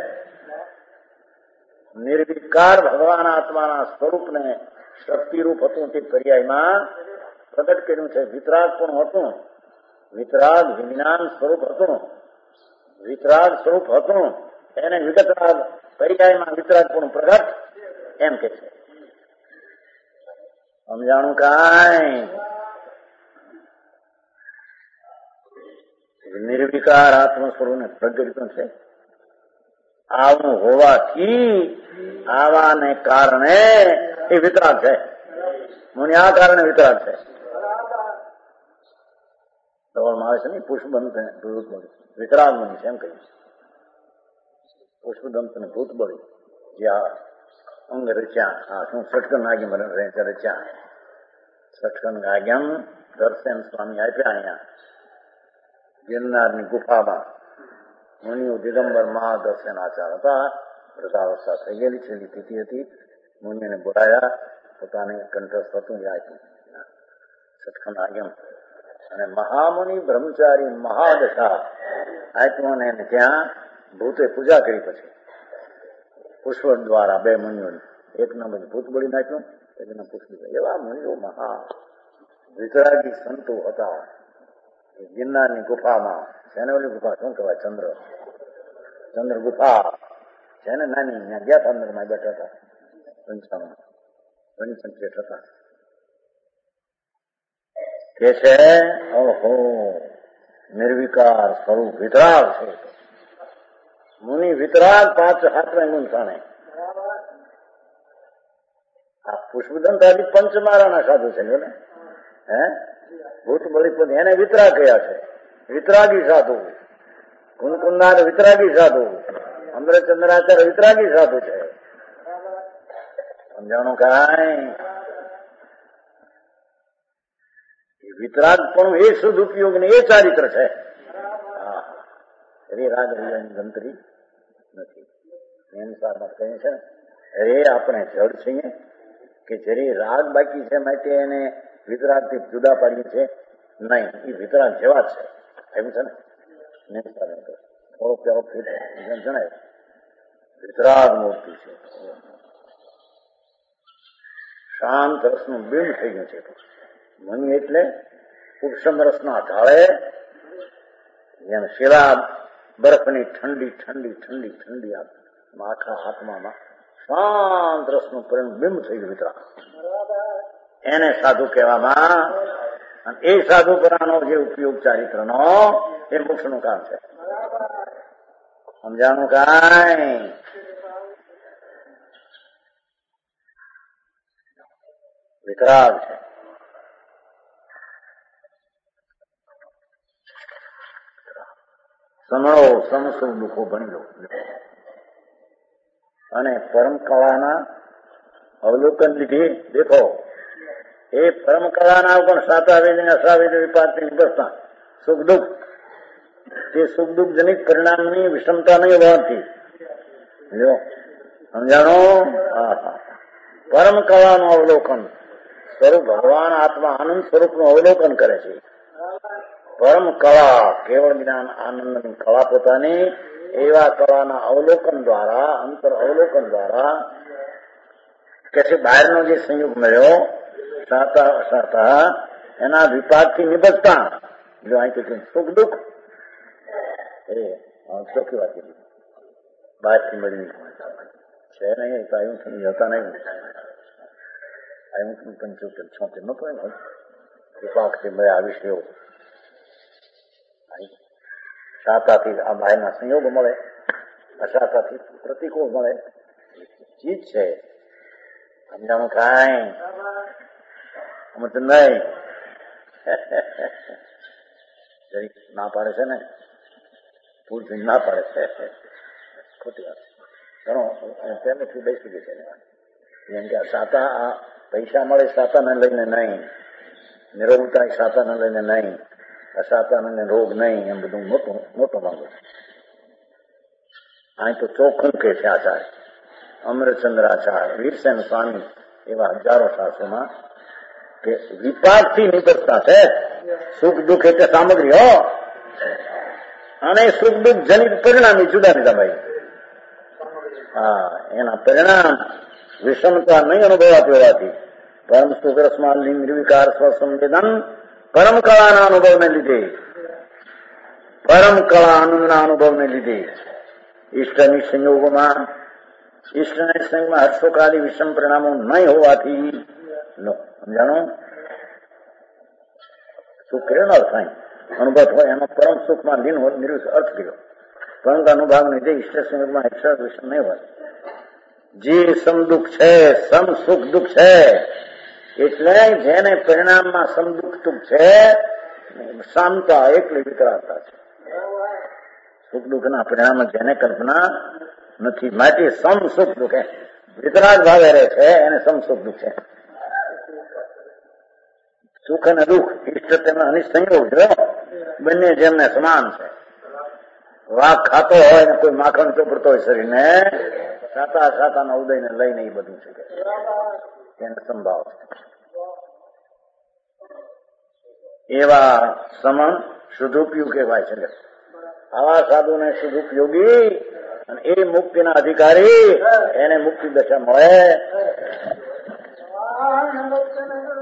નિર્વિકાર ભગવાન આત્માના સ્વરૂપને શક્તિરૂપ હતું તે પર્યાયમાં પ્રગટ કર્યું છે. વિતરાગ પણ હતું, વિતરાગ વિજ્ઞાન સ્વરૂપ હતું, વિતરાગ સ્વરૂપ હતું એને વિગતરાગ પર્યાયમાં વિતરાગ પણ પ્રગટ એમ કે છે. સમજાણું કાંઈ? નિર્વિકાર આત્મ સ્વરૂપને પ્રગટ છે. આવું હોવાથી આવાને કારણે એ વિતરાગ છે. મુનિ આ કારણે વિતરાગ છે. દોડમાં આવે છે ને પુષ્પદંત ને ભૂત બળી વિતરાગ મુનિ છે એમ કહ્યું. પુષ્પદંત ને ભૂત બળી જ્યાં અંગ રચ્યા હા શું સટકન આગી મને રચ્યા સટકન આગમ દર્શન સ્વામી આપ્યા અહીંયા ગિરનારની ગુફામાં. મુનિઓ દિગંબર મહાદર્શન આચાર હતા. વૃદ્ધાવસ્થા થઈ ગયેલી છેલ્લી તિથિ હતી. મુનિઓને બોલાયા, પોતાને કંઠસ્થ હતું આપ્યું સટખંડ આગમ અને મહામુનિ બ્રહ્મચારી મહાદશા આત્માને ત્યાં ભૂતે પૂજા કરી. પછી પુષ્પ દ્વારા બે મુનિઓની એક નંબર ભૂત બળી નાખ્યું, એકના પુષ્પ. એવા મુનિઓ મહા વિતરાગી સંતો હતા. ગિરનારની ગુફામાં છે ને, ઓલી ગુફા શું કહેવાય, ચંદ્ર ચંદ્ર ગુફા છે ને નાની, ત્યાં ગયા હતા, અંદરમાં બેઠા હતા. પંચાવન પંચસઠ હતા. કે છે ઓહો નિર્વિકાર સ્વરૂપ વિતરાગ છે. મુનિ વિતરાગ પાંચ હાથમાં ગુણ થાણે. આ પુષ્પદંત આદિ પંચમારાના સાધુ છે ને, હે ભૂત બળી પણ એને વિતરાગ કયા છે. વિતરાગી સાધુ. કુનકુંદાર વિતરાગી સાધુ. અમૃતચંદ્રાચાર્ય વિતરાગી સાધુ છે. સમજાણું કાંઈ? વિતરાગ પણ એ શુદ્ધ ઉપયોગ ને એ ચારિત્ર છે. હા રાગ હરિયાની ગંતરી નથી. અનુસારમાં કહે છે અરે આપણે જડ છીએ કે જરી રાગ બાકી છે માટે એને વિતરાગ થી જુદા પાડીએ છે નહીં. એ વિતરાગ જેવા જ છે એમ છે ને. થોડો પ્યારો જણાય વિતરાગ મૂર્તિ છે. શાંત રસનું બિંબ થઈ ગયું છે. મની એટલે ઉપસમ રસના ઢાળે જેમ શિલા બરફની ઠંડી ઠંડી ઠંડી ઠંડી આખા આત્મામાં શાંત રસનું બિંબ થઈ ગયું વિતરાગ. એને સાધુ કહેવામાં. અને એ સાધુ પરાનો જે ઉપયોગ ચારિત્રનો એ મોક્ષનું કામ છે. સમજાણું કાંઈ? વિતરાગ છે. સમળો સમસુ દુઃખો ભણી લો અને પરમ કળાના અવલોકન લીધી. દેખો એ પરમ કળાના પણ સાતાવેદી અસાવેદી વિપાતની નિપજતા સુખ દુઃખ તે સુખ દુઃખ જનિત પરિણામની વિષમતા નહીં હોવાથી લ્યો સમજાણો. પરમ કળાનું અવલોકન સ્વરૂપ ભગવાન આત્મા આનંદ સ્વરૂપનું અવલોકન કરે છે. પરમ કળા કેવળ જ્ઞાન આનંદની કળા પોતાની એવા કળાના અવલોકન દ્વારા અંતર અવલોકન દ્વારા કે છે બહારનો જે સંયોગ મળ્યો સાતા અસાતા એના વિપાકથી નિબજતા જો અહીં સુખ દુઃખ એ ચોખ્ખી વાત કીધી બહારથી મળી છે નહીં તો આવ્યું જતા નહીં આવ્યું પંચોતેર છોતેર નતો એમ વિપાકથી મળ્યા આ વિષયો સાતાથી આ બહારના સંયોગ મળે અસાતાથી પ્રતિકૂળ મળે ચીજ છે. સમજાણું કાંઈ? અમત નહીં જરીક ના પાડે છે ને ભૂલ થી ના પાડે છે ખોટી વાત ઘણો પહેલેથી બેસી ગઈ છે. જેમ કે સાતા આ પૈસા મળે સાતાને લઈને નહીં, નિરોગતા સાતાને લઈને નહીં, અસાતાને રોગ નહીં, એમ બધું મોટું મોટો માંગો છે. અહીં તો ચોખ્ખું કે છે આચાર્ય અમરચંદ્રાચાર્ય વીરસેન સ્વામી એવા હજારો શાસ્ત્રોમાં કે વિપાકથી નિપજતા છે. સુખ દુઃખ એટલે સામગ્રી હો અને સુખ દુઃખ જનિત પરિણામી જુદા જુદા ભાઈ. હા એના પરિણામ વિષમતા નહીં અનુભવાતી હોવાથી પરમ સુખ રસમાં નિર્વિકાર સ્વસંવેદન પરમ કળાના અનુભવને લીધે પરમ કળા આનંદના અનુભવને લીધે ઈષ્ટની સંયોગોમાં ઈષ્ટના સંયોગમાં હર્ષોકાદી વિષમ પરિણામો નહીં હોવાથી નો સમજાણો સુખ કર્યો અર્થ નહીં અનુભવ હોય એનો પરમ સુખમાં લીન હોય નિર્વિષ અર્થ કર્યો પરંતુ અનુભાવ લીધે ઈષ્ટ સંયોગમાં ઈષ્ટ વિષમ નહીં હોય. જે સમ દુઃખ છે સમ સુખ દુઃખ છે એટલે જેને પરિણામમાં સમ દુઃખ દુઃખ છે શાંતા એટલી વિકરાળતા છે. સુખ દુઃખ ના પરિણામ જેને કલ્પના નથી માટે સમ સુખ દુઃખ વિતરાગ ભાવે રહે છે એને સમ સુખ દુઃખ છે. સુખ અને દુઃખ ઈષ્ટ તેમના અનિષ્ટ સંયોગ છે બંને જેમને સમાન છે. વાઘ ખાતો હોય ને કોઈ માખણ ચોપડતો હોય શરીરને સાતા સાતાના ઉદયને લઈને એ બધું છે એને સંભાવ છે. એવા સમણ શુદ્ધોપયોગ કહેવાય છે. આવા સાધુને શુદ્ધોપયોગી અને એ મુક્તિના અધિકારી એને મુક્તિ દશા મળે.